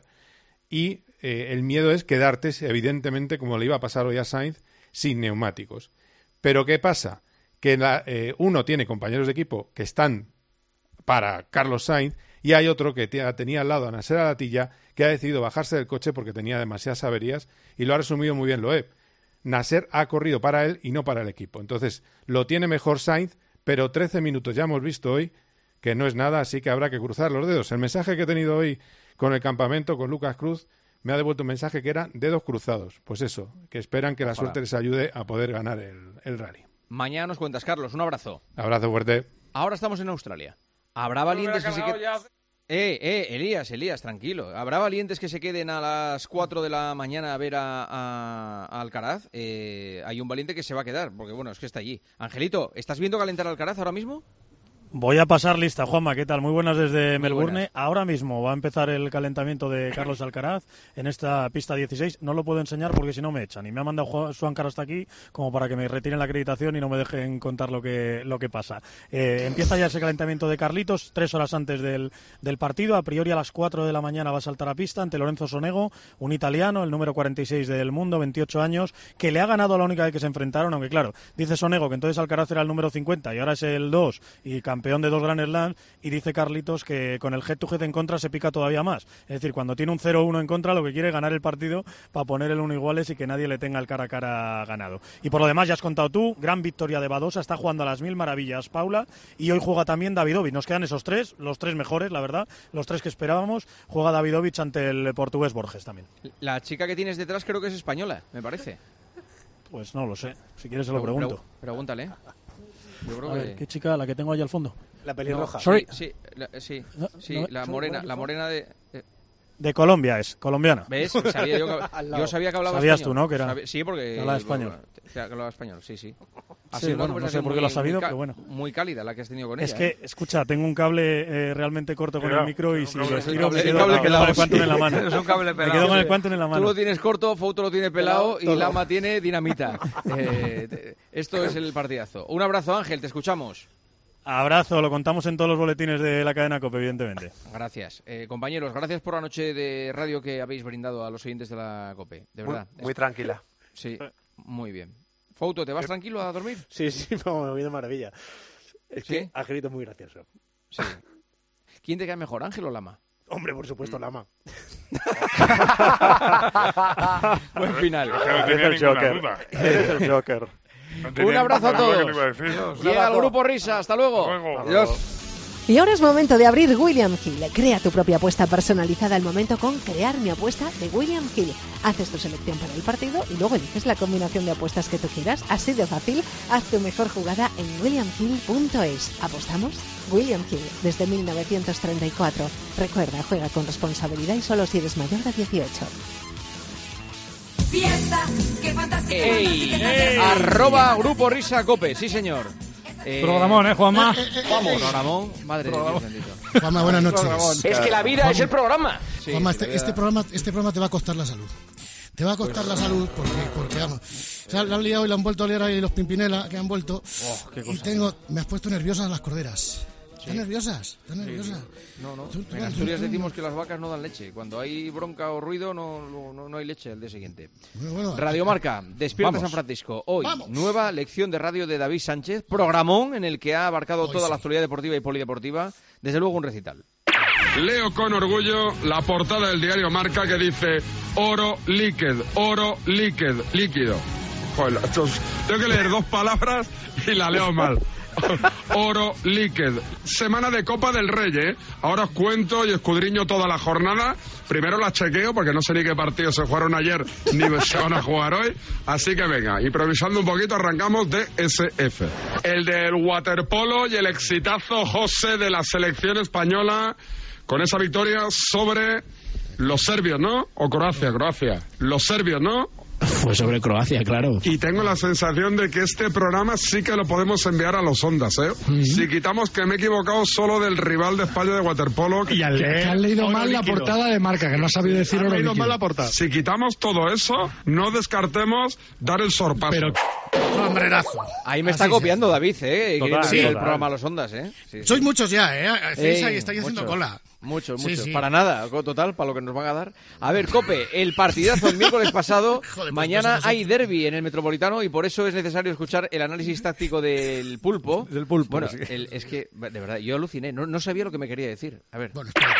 Y eh, el miedo es quedarte, evidentemente, como le iba a pasar hoy a Sainz, sin neumáticos. Pero ¿qué pasa? Que la, eh, uno tiene compañeros de equipo que están para Carlos Sainz y hay otro que t- tenía al lado a Nasser Al-Attiyah, que ha decidido bajarse del coche porque tenía demasiadas averías y lo ha resumido muy bien Loeb. Nasser ha corrido para él y no para el equipo. Entonces, lo tiene mejor Sainz, pero trece minutos ya hemos visto hoy que no es nada, así que habrá que cruzar los dedos. El mensaje que he tenido hoy con el campamento, con Lucas Cruz, me ha devuelto un mensaje que eran dedos cruzados. Pues eso, que esperan que la Ojalá. suerte les ayude a poder ganar el, el rally. Mañana nos cuentas, Carlos. Un abrazo. Abrazo fuerte. Ahora estamos en Australia. ¿Habrá valientes que se queden? Eh, eh, Elías, Elías, tranquilo. ¿Habrá valientes que se queden a las cuatro de la mañana a ver a, a- a Alcaraz? Eh, hay un valiente que se va a quedar, porque bueno, es que está allí. Angelito, ¿estás viendo calentar a Alcaraz ahora mismo? Voy a pasar lista, Juanma, ¿qué tal? Muy buenas desde Muy Melbourne. buenas. Ahora mismo va a empezar el calentamiento de Carlos Alcaraz en esta pista dieciséis. No lo puedo enseñar porque si no me echan. Y me ha mandado Juan- Suancar hasta aquí como para que me retiren la acreditación y no me dejen contar lo que, lo que pasa. Eh, empieza ya ese calentamiento de Carlitos, tres horas antes del, del partido. A priori a las cuatro de la mañana va a saltar a pista ante Lorenzo Sonego, un italiano, el número cuarenta y seis del mundo, veintiocho años, que le ha ganado la única vez que se enfrentaron, aunque claro, dice Sonego que entonces Alcaraz era el número cincuenta y ahora es el dos y campeón de dos Grand Slams, y dice Carlitos que con el head to head en contra se pica todavía más. Es decir, cuando tiene un cero uno en contra lo que quiere es ganar el partido para poner el uno iguales y que nadie le tenga el cara a cara ganado. Y por lo demás ya has contado tú, gran victoria de Badosa, está jugando a las mil maravillas Paula, y hoy juega también Davidovich. Nos quedan esos tres, los tres mejores, la verdad, los tres que esperábamos. Juega Davidovich ante el portugués Borges también. La chica que tienes detrás creo que es española, me parece. Pues no lo sé, si quieres se lo Pre- pregunto. pre- pregúntale. Yo creo A que... ver, ¿qué chica? La que tengo ahí al fondo. La pelirroja. No, Sorry. Sí, la, sí, No, sí, no, la sorry, morena, what la you morena de... eh, De Colombia es, colombiana. ¿Ves? Sabía yo, que, Al lado. yo sabía que hablaba Sabías español. tú, ¿no? Que era- Sabía- sí, porque... que hablaba español. bueno, que hablaba español, sí, sí. Ha Sí, sido una bueno, no conversación sé por qué muy- lo has sabido, muy ca- pero bueno. Muy cálida la que has tenido con Es ella. que, ¿eh? escucha, tengo un cable eh, realmente corto con Cuidado, el micro y un si cable- lo es un estiro me cable- quedo, un cable me quedo pelado. con el Quantum en la mano. Es un cable Me pelado. quedo con el Sí. Quantum en la Tú mano. lo tienes corto, Fouto lo tiene pelado y todo. Lama tiene dinamita. Eh, te- esto es el partidazo. Un abrazo, Ángel, te escuchamos. Abrazo, lo contamos en todos los boletines de la cadena COPE, evidentemente. Gracias. Eh, compañeros, gracias por la noche de radio que habéis brindado a los oyentes de la COPE. De Muy- verdad. muy tranquila. Sí, muy bien. Fouto, ¿te vas tranquilo a dormir? Sí, sí, me viene maravilla. Es ¿Sí? que Angelito es muy gracioso. Sí. ¿Quién te cae mejor, Ángel o Lama? Hombre, por supuesto, Lama. Buen final. Es que no tenía Eres el ninguna Joker. duda. Eres el Joker. No tenía Un abrazo a ninguna duda que todos. le iba a decir. Llega el Grupo Risa. Hasta luego. Hasta luego. Adiós. Y ahora es momento de abrir William Hill. Crea tu propia apuesta personalizada al momento con Crear mi apuesta de William Hill. Haces tu selección para el partido y luego eliges la combinación de apuestas que tú quieras. Así de fácil, haz tu mejor jugada en william hill punto es. ¿Apostamos? William Hill, desde mil novecientos treinta y cuatro. Recuerda, juega con responsabilidad y solo si eres mayor de dieciocho. Fiesta, qué fantástica. Ey, ey. Arroba Grupo Risa Cope, sí señor. Eh, Programón, ¿eh, Juanma? Vamos, programón, madre de Dios bendito. Juanma, buenas noches. Programón. Es que la vida Juanma, es el programa. Sí, Juanma, la este, vida- este programa, este programa te va a costar la salud. Te va a costar la salud porque, porque vamos, se han, la han liado y le han vuelto a liar ahí los Pimpinela que han vuelto. Oh, qué y cosa. tengo, me has puesto nerviosas las corderas. ¿Están nerviosas? ¿Están nerviosas? No, no. Tú- tú- En tú- Asturias tú- decimos que las vacas no dan leche. Cuando hay bronca o ruido no, no, no hay leche al día siguiente. Bueno, bueno, Radio Marca, Despierta Vamos. San Francisco. Hoy, Vamos. nueva lección de radio de David Sánchez, programón en el que ha abarcado Hoy toda sí. la actualidad deportiva y polideportiva. Desde luego un recital. Leo con orgullo la portada del diario Marca que dice oro líquido, oro líquido, líquido. Joder, estos- tengo que leer dos palabras y la leo mal. Oro líquido. Semana de Copa del Rey, ¿eh? Ahora os cuento y escudriño toda la jornada. Primero la chequeo porque no sé ni qué partidos se jugaron ayer ni se van a jugar hoy. Así que venga, improvisando un poquito, arrancamos de S F. El del waterpolo y el exitazo José de la selección española con esa victoria sobre los serbios, ¿no? O Croacia, Croacia. Los serbios, ¿no? Fue sobre Croacia, claro. Y tengo la sensación de que este programa sí que lo podemos enviar a los ondas, ¿eh? Si quitamos que me he equivocado solo del rival de España de waterpolo. Y al leer, que has leído mal la portada de Marca, que no has sabido decir oro líquido. mal la portada. Si quitamos todo eso, no descartemos dar el sorpaso. Pero... Sombrerazo. Ahí me Así está se copiando hace. David, ¿eh? Total, Queriendo sí. hacer el Total. programa a los ondas, ¿eh? Sí, sí. Sois muchos ya, ¿eh? Estáis Ey, ahí, estáis haciendo muchos, cola. Muchos, Sí, muchos. sí. Para nada, co- total, para lo que nos van a dar. A ver, Cope, el partidazo del miércoles pasado. Joder, pues Mañana nosotros- hay derbi en el Metropolitano y por eso es necesario escuchar el análisis táctico del pulpo. Del pulpo, Bueno, sí. el- es que, de verdad, yo aluciné. No, no sabía lo que me quería decir. A ver. Bueno, espérate.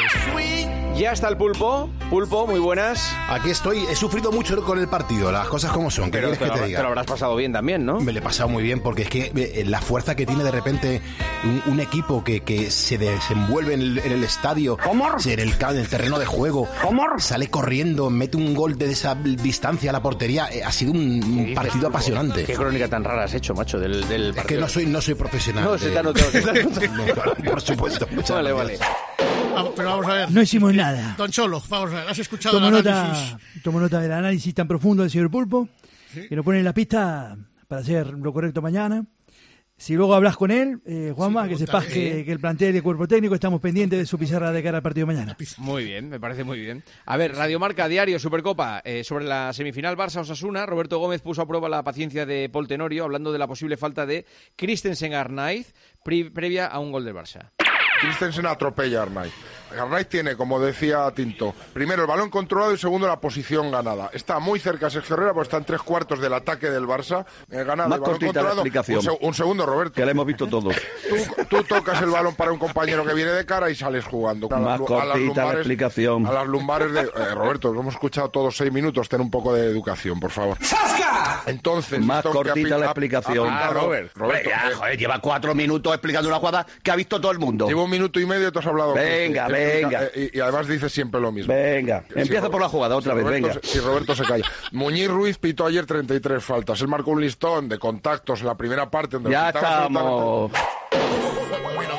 Ya está el pulpo. Pulpo, muy buenas. Aquí estoy, he sufrido mucho con el partido, las cosas como son. ¿Qué Pero quieres te que lo, te habrás- diga? te lo habrás pasado bien también, ¿no? Me lo he pasado muy bien porque es que eh, la fuerza que tiene de repente un, un equipo que, que se desenvuelve en el, en el estadio, en el, ca- en el terreno de juego, sale corriendo, mete un gol de esa distancia a la portería. Eh, ha sido un, un dices, partido Pulpo? apasionante. Qué crónica tan rara has hecho, macho, del, del Es que partido. no soy, no soy profesional. No, de- se te ha notado, se te ha notado. No, por supuesto. muchas Vale, gracias. vale. Vamos, pero vamos a ver. No hicimos nada. Don Cholo, vamos a ver. ¿Has escuchado Tomo el nota, análisis? tomo nota del análisis tan profundo del señor Pulpo, que nos pone en la pista para hacer lo correcto mañana. Si luego hablas con él, eh, Juanma, Sí, que sepas pregúntale. que, que el plantel y el cuerpo técnico estamos pendientes de su pizarra de cara al partido de mañana. Muy bien, me parece muy bien. A ver, Radio Marca, Diario, Supercopa, eh, sobre la semifinal Barça-Osasuna, Roberto Gómez puso a prueba la paciencia de Paul Tenorio hablando de la posible falta de Christensen Arnaiz pre- previa a un gol del Barça. Christensen atropella a Arnaiz. Arnaiz tiene, como decía Tinto, primero el balón controlado y segundo la posición ganada. Está muy cerca Sergio Herrera porque está en tres cuartos del ataque del Barça. Eh, ganado, Más el balón cortita la controlado. explicación. Un, seg- un segundo, Roberto. Que la hemos visto todos. Tú, tú tocas el balón para un compañero que viene de cara y sales jugando. A Más las- a las cortita la lumbares- explicación. A las lumbares de... Eh, Roberto, lo hemos escuchado todos seis minutos. Ten un poco de educación, por favor. Entonces... Más esto que cortita ha pin- la ha- explicación. ha pintado- Roberto, Venga, eh, joder, lleva cuatro minutos explicando una jugada que ha visto todo el mundo. Llevo un minuto y medio y tú has hablado. Venga, quince. venga. Explica- eh, Y, y además dices siempre lo mismo. Venga, Si empieza Ro- por la jugada otra si vez, Roberto venga. se- Si Roberto se calla. Muñiz Ruiz pitó ayer treinta y tres faltas. Él marcó un listón de contactos en la primera parte. Donde Ya pitaba estamos. absolutamente-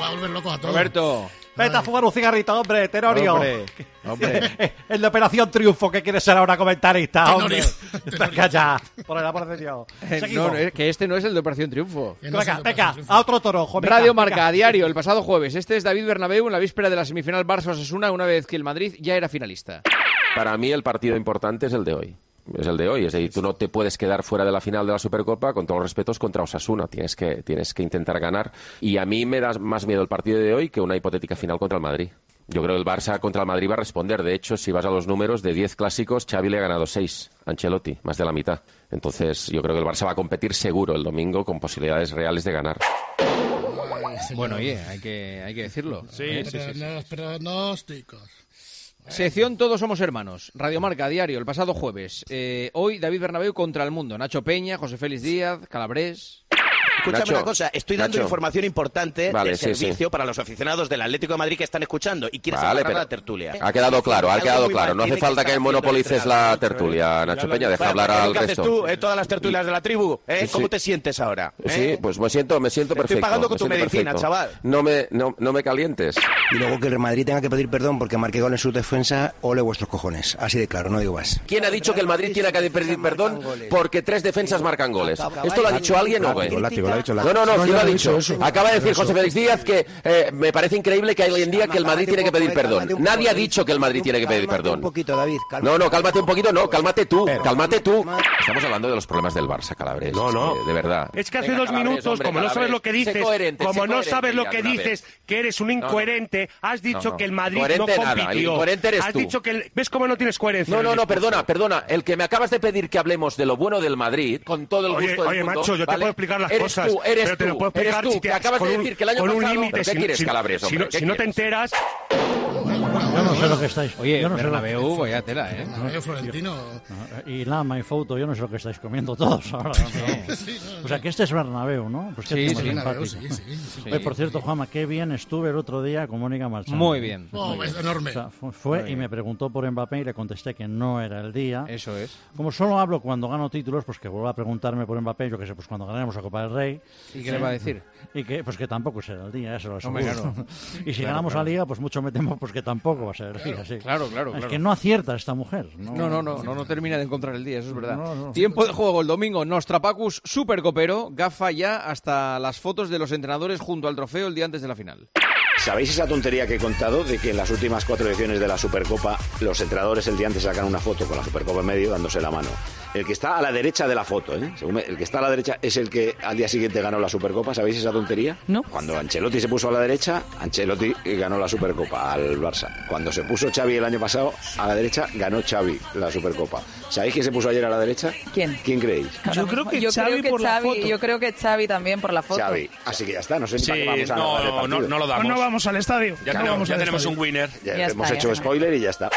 va a volver loco a todos. Roberto. Vete a fumar un cigarrito, hombre, Tenorio. Hombre, hombre. El de Operación Triunfo, que quiere ser ahora comentarista, Tenorio. hombre. Venga ya, por el amor de Dios. No, no, que este no es el de Operación Triunfo. Que no Venga, se lo venga, pases, a otro toro, joven. Radio Marca, a diario, el pasado jueves. Este es David Bernabéu en la víspera de la semifinal Barça-Osasuna, una vez que el Madrid ya era finalista. Para mí el partido importante es el de hoy. Es el de hoy, es decir, tú no te puedes quedar fuera de la final de la Supercopa, con todos los respetos, contra Osasuna. Tienes que, tienes que intentar ganar. Y a mí me da más miedo el partido de hoy que una hipotética final contra el Madrid. Yo creo que el Barça contra el Madrid va a responder. De hecho, si vas a los números, de diez clásicos, Xavi le ha ganado seis a Ancelotti, más de la mitad. Entonces, yo creo que el Barça va a competir seguro el domingo con posibilidades reales de ganar. Bueno, oye, hay que, hay que decirlo. Sí, sí, sí, sí. Los pronósticos. Sección Todos Somos Hermanos. Radio Marca, a diario, el pasado jueves. Eh, hoy David Bernabéu contra el mundo. Nacho Peña, José Félix Díaz, Calabrés. Escúchame Nacho, una cosa, estoy dando Nacho. información importante Vale, de sí, servicio sí. para los aficionados del Atlético de Madrid que están escuchando y quieres Vale, agarrar pero la tertulia. ha quedado claro, ha Algo quedado muy claro. mal No hace tiene falta estar que haciendo el monopolices entrenador. la tertulia, Nacho Peña, deja hablar Bueno, al ¿qué haces resto. tú en todas las tertulias de la tribu? ¿eh? Sí. ¿Cómo te sientes ahora? ¿eh? Sí, pues me siento, me siento Te estoy perfecto. pagando con me tu siento medicina, perfecto. chaval. No me, no, no me calientes. Y luego que el Madrid tenga que pedir perdón porque marqué gol en su defensa, ole vuestros cojones. Así de claro, no digo más. ¿Quién ha dicho que el Madrid tiene que pedir perdón porque tres defensas marcan goles? ¿Esto lo ha dicho alguien o qué? Látigo, lo ha dicho No, Látigo. no, no, No, ¿quién yo lo ha no he dicho? dicho eso. Acaba de decir Eso. José Félix Díaz que eh, me parece increíble que hoy en día que el Madrid tiene que pedir perdón. Nadie ha dicho que el Madrid tiene que pedir Cálmate perdón. un poquito, David. Cálmate. No, no, cálmate un poquito, no, cálmate tú, cálmate tú. Estamos hablando de los problemas del Barça, Calabres. No, no. eh, de verdad. Es que hace Venga, dos Calabres, minutos, hombre, como no sabes Calabres, lo que sé dices, coherente, como sé no coherente sabes lo ya que de una dices, vez. que eres un No, no. incoherente, has dicho no. que el Madrid Coherente no nada, el compitió. incoherente eres has tú. dicho que el- ¿Ves cómo no tienes coherencia? No, en no, el no, discurso? perdona, perdona. El que me acabas de pedir que hablemos de lo bueno del Madrid, con todo el Oye, gusto del oye, mundo, macho, yo te ¿vale? puedo explicar las eres cosas, Tú, eres pero te tú, lo puedo eres explicar tú, si te que has- acabas con de un- decir que el año con un pasado... límite, ¿Pero ¿Qué si no- quieres, si- Calabres, si hombre? no- ¿Qué si no te quieres? enteras... Yo no sé lo que estáis. Oye, yo no sé lo que- Bernabéu, vaya tela, ¿eh? Bernabéu, Florentino. Y Lama y Foto, yo no sé lo que estáis comiendo todos ahora. ¿no? Sí, no, O sea, que este es Bernabéu, ¿no? Pues qué Sí, tema sí, Bernabéu, simpático. sí, sí, sí. Oye, por cierto, Juanma, qué bien estuve el otro día con Mónica Marchand. Muy bien. Oh, es enorme. O sea, fu- fue Muy y bien. me preguntó por Mbappé y le contesté que no era el día. Eso es. Como solo hablo cuando gano títulos, pues que vuelva a preguntarme por Mbappé, yo que sé, pues cuando ganemos la Copa del Rey. ¿Y qué le va a decir? Y que, pues que tampoco será el día, eso lo aseguro. Hombre, claro. Y si Claro, ganamos claro. la Liga, pues mucho me temo pues que tampoco va a ser el día, sí. Claro, claro, Es claro. que no acierta esta mujer. No, no, no, no, no termina de encontrar el día, eso es verdad. No, no. Tiempo de juego el domingo. Nostrapacus Supercopero, gafa ya hasta las fotos de los entrenadores junto al trofeo el día antes de la final. ¿Sabéis esa tontería que he contado de que en las últimas cuatro ediciones de la Supercopa los entrenadores el día antes sacan una foto con la Supercopa en medio dándose la mano? El que está a la derecha de la foto, ¿eh? Según me- el que está a la derecha es el que al día siguiente ganó la Supercopa. ¿Sabéis esa tontería? No. Cuando Ancelotti se puso a la derecha, Ancelotti ganó la Supercopa al Barça. Cuando se puso Xavi el año pasado a la derecha, ganó Xavi la Supercopa. ¿Sabéis quién se puso ayer a la derecha? ¿Quién? ¿Quién creéis? Yo creo que yo Xavi creo que por la Xavi, foto. yo creo que Xavi también por la foto. Xavi. Así que ya está, no sé ni Sí, para qué vamos a no, hablar del no, partido. no lo damos. Pues no vamos al estadio. Ya No tenemos, vamos ya al tenemos estadio. un winner. Ya, Ya hemos está, hecho ya está. spoiler y ya está.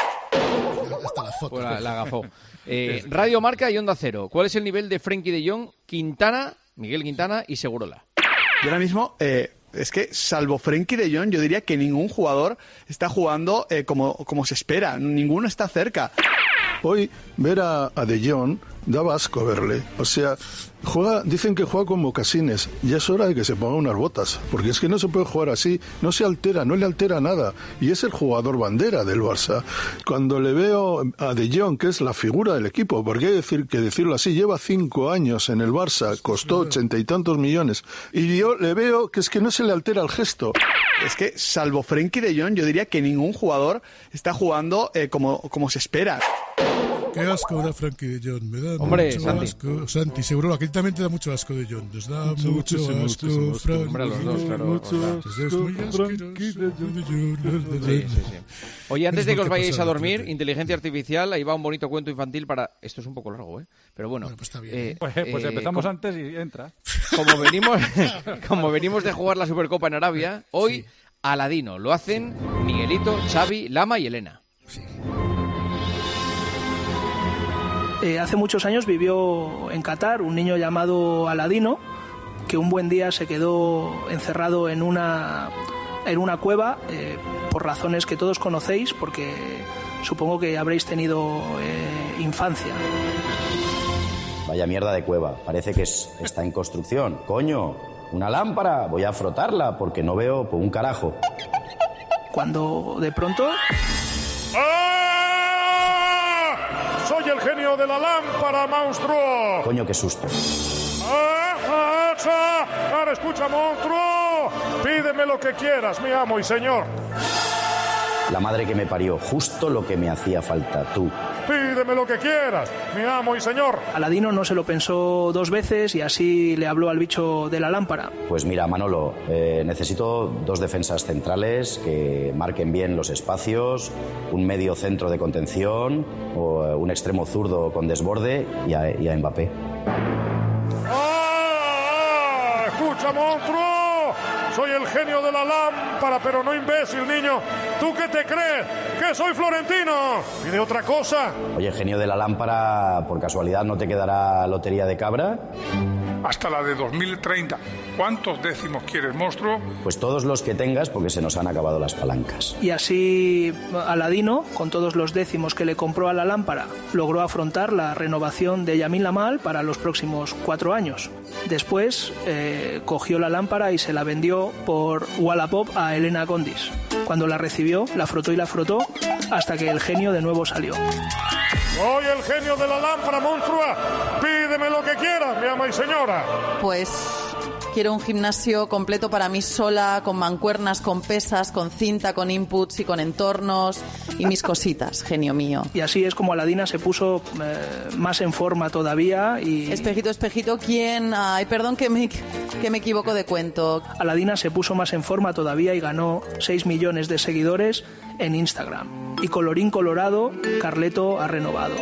Hasta la foto. Pues la, la gafó. Eh, Radio Marca y Onda Cero. ¿Cuál es el nivel de Frenkie de Jong, Quintana, Miguel Quintana y Segurola? Yo ahora mismo, eh, es que salvo Frenkie de Jong, yo diría que ningún jugador está jugando eh, como, como se espera. Ninguno está cerca. Hoy ver a, a De Jong daba asco verle. O sea, juega, dicen que juega con mocasines. Ya es hora de que se ponga unas botas. Porque es que no se puede jugar así. No se altera, no le altera nada. Y es el jugador bandera del Barça. Cuando le veo a De Jong, que es la figura del equipo, porque hay decir, que decirlo así, lleva cinco años en el Barça, costó ochenta y tantos millones. Y yo le veo que es que no se le altera el gesto. Es que salvo Frenkie de Jong, yo diría que ningún jugador está jugando eh, como, como se espera. Qué asco da Frankie de Jong, me da Hombre, mucho Santi. asco. Santi, seguro, aquí también te da mucho asco de Jong. Nos da mucho, muchísimo, asco, muchísimo asco. Frankie. Hombre, los dos, claro, Mucho o sea. asco, es muy Frankie de asqueroso. Sí, sí, sí. Oye, antes de que os vayáis a dormir, Atlético. inteligencia artificial, ahí va un bonito cuento infantil para... Esto es un poco largo, ¿eh? Pero bueno. Bueno, pues está bien, eh, ¿eh? Pues, pues eh, empezamos como- antes y entra. Como venimos, como venimos de jugar la Supercopa en Arabia, hoy Aladino. Lo hacen Miguelito, Xavi, Lama y Elena. Eh, hace muchos años vivió en Qatar un niño llamado Aladino, que un buen día se quedó encerrado en una, en una cueva eh, por razones que todos conocéis, porque supongo que habréis tenido eh, infancia. Vaya mierda de cueva, parece que es- está en construcción. Coño, una lámpara, voy a frotarla porque no veo por un carajo. Cuando de pronto... ¡Ah! ¡Soy el genio de la lámpara, monstruo! Coño, qué susto. ¡Ah! ¡Ah! ¡Ah! ¡Ahora escucha, monstruo! Pídeme lo que quieras, mi amo y señor. La madre que me parió, justo lo que me hacía falta, tú. Pídeme lo que quieras, mi amo y señor. Aladino no se lo pensó dos veces y así le habló al bicho de la lámpara. Pues mira, Manolo, eh, necesito dos defensas centrales que marquen bien los espacios, un medio centro de contención, o un extremo zurdo con desborde y a, y a Mbappé. ¡Ah! ¡Escucha, monstruo! Soy el genio de la lámpara, pero no imbécil, niño. ¿Tú qué te crees? ¿Que soy florentino? ¿Pide otra cosa? Oye, genio de la lámpara, ¿por casualidad no te quedará lotería de cabra? Hasta la de dos mil treinta. ¿Cuántos décimos quieres, monstruo? Pues todos los que tengas, porque se nos han acabado las palancas. Y así Aladino, con todos los décimos que le compró a la lámpara, logró afrontar la renovación de Yamin Lamal para los próximos cuatro años. Después eh, cogió la lámpara y se la vendió por Wallapop a Elena Condis. Cuando la recibió, la frotó y la frotó hasta que el genio de nuevo salió. Soy el genio de la lámpara, monstrua. Pídeme lo que quieras, mi ama y señora. Pues quiero un gimnasio completo para mí sola, con mancuernas, con pesas, con cinta, con inputs y con entornos y mis cositas, genio mío. Y así es como Aladina se puso eh, más en forma todavía y... Espejito, espejito, ¿quién? Ay, perdón que me, que me equivoco de cuento. Aladina se puso más en forma todavía y ganó seis millones de seguidores en Instagram. Y colorín colorado, Carleto ha renovado.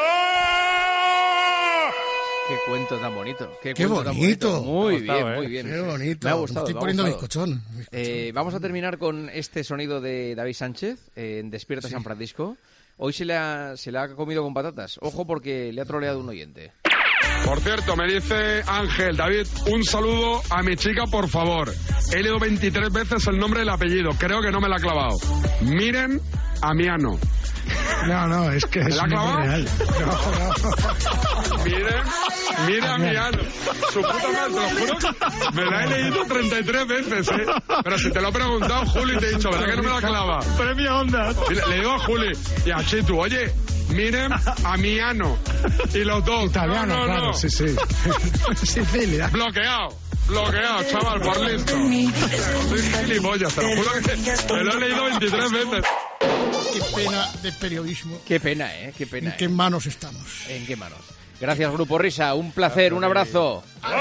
Qué cuento tan bonito. Qué, Qué cuento bonito. Tan bonito. Muy Me ha bien, gustado, muy ¿eh? bien. Qué bonito. Me ha gustado. Me estoy me ha poniendo gustado. bizcochón. Eh, vamos a terminar con este sonido de David Sánchez eh, en Despierta Sí. San Francisco. Hoy se le, ha, se le ha comido con patatas. Ojo porque le ha troleado un oyente. Por cierto, me dice Ángel, David, un saludo a mi chica, por favor. He leído veintitrés veces el nombre y el apellido. Creo que no me la ha clavado. Miren Amiano. No, no, es que ¿Me es la ha un clavado? nombre real. No, no. Miren, miren Amiano. Su puta madre, te lo juro que me la he leído treinta y tres veces, ¿eh? Pero si te lo he preguntado, Juli, te he dicho, ¿verdad que no me la clava? Premio Ondas. Le, le digo a Juli y a Chitu, oye, miren Amiano. Y los dos. Italiano, no, no, claro, no. sí, sí. Sicilia. Bloqueado. Bloqueado, chaval, por listo. Soy gilipollas, te lo juro que me lo he leído veintitrés veces. Qué pena de periodismo. Qué pena, ¿eh? Qué pena. ¿En qué eh. manos estamos? ¿En qué manos? Gracias, Grupo Risa. Un placer, un abrazo.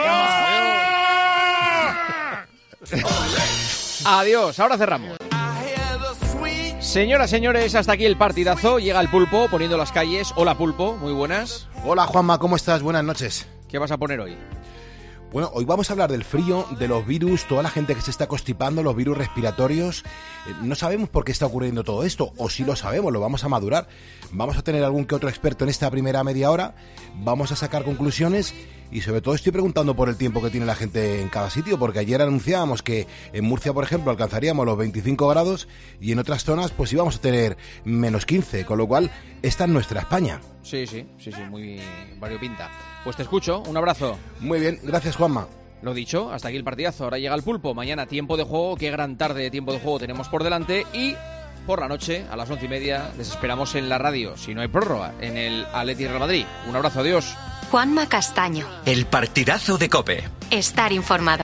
Adiós, ahora cerramos. Señoras, señores, hasta aquí el partidazo. Llega el Pulpo poniendo las calles. Hola, Pulpo, muy buenas. Hola, Juanma, ¿cómo estás? Buenas noches. ¿Qué vas a poner hoy? Bueno, hoy vamos a hablar del frío, de los virus, toda la gente que se está constipando, los virus respiratorios. Eh, no sabemos por qué está ocurriendo todo esto, o sí lo sabemos, lo vamos a madurar. Vamos a tener algún que otro experto en esta primera media hora, vamos a sacar conclusiones y sobre todo estoy preguntando por el tiempo que tiene la gente en cada sitio, porque ayer anunciábamos que en Murcia, por ejemplo, alcanzaríamos los veinticinco grados y en otras zonas pues íbamos a tener menos quince, con lo cual esta es nuestra España. Sí, sí, sí, sí, muy variopinta. Pues te escucho, un abrazo. Muy bien, gracias, Juanma. Lo dicho, hasta aquí el partidazo. Ahora llega el Pulpo. Mañana tiempo de juego. Qué gran tarde de tiempo de juego tenemos por delante. Y por la noche, a las once y media, les esperamos en la radio, si no hay prórroga, en el Atleti Real Madrid. Un abrazo, adiós. Juanma Castaño. El partidazo de COPE. Estar informado.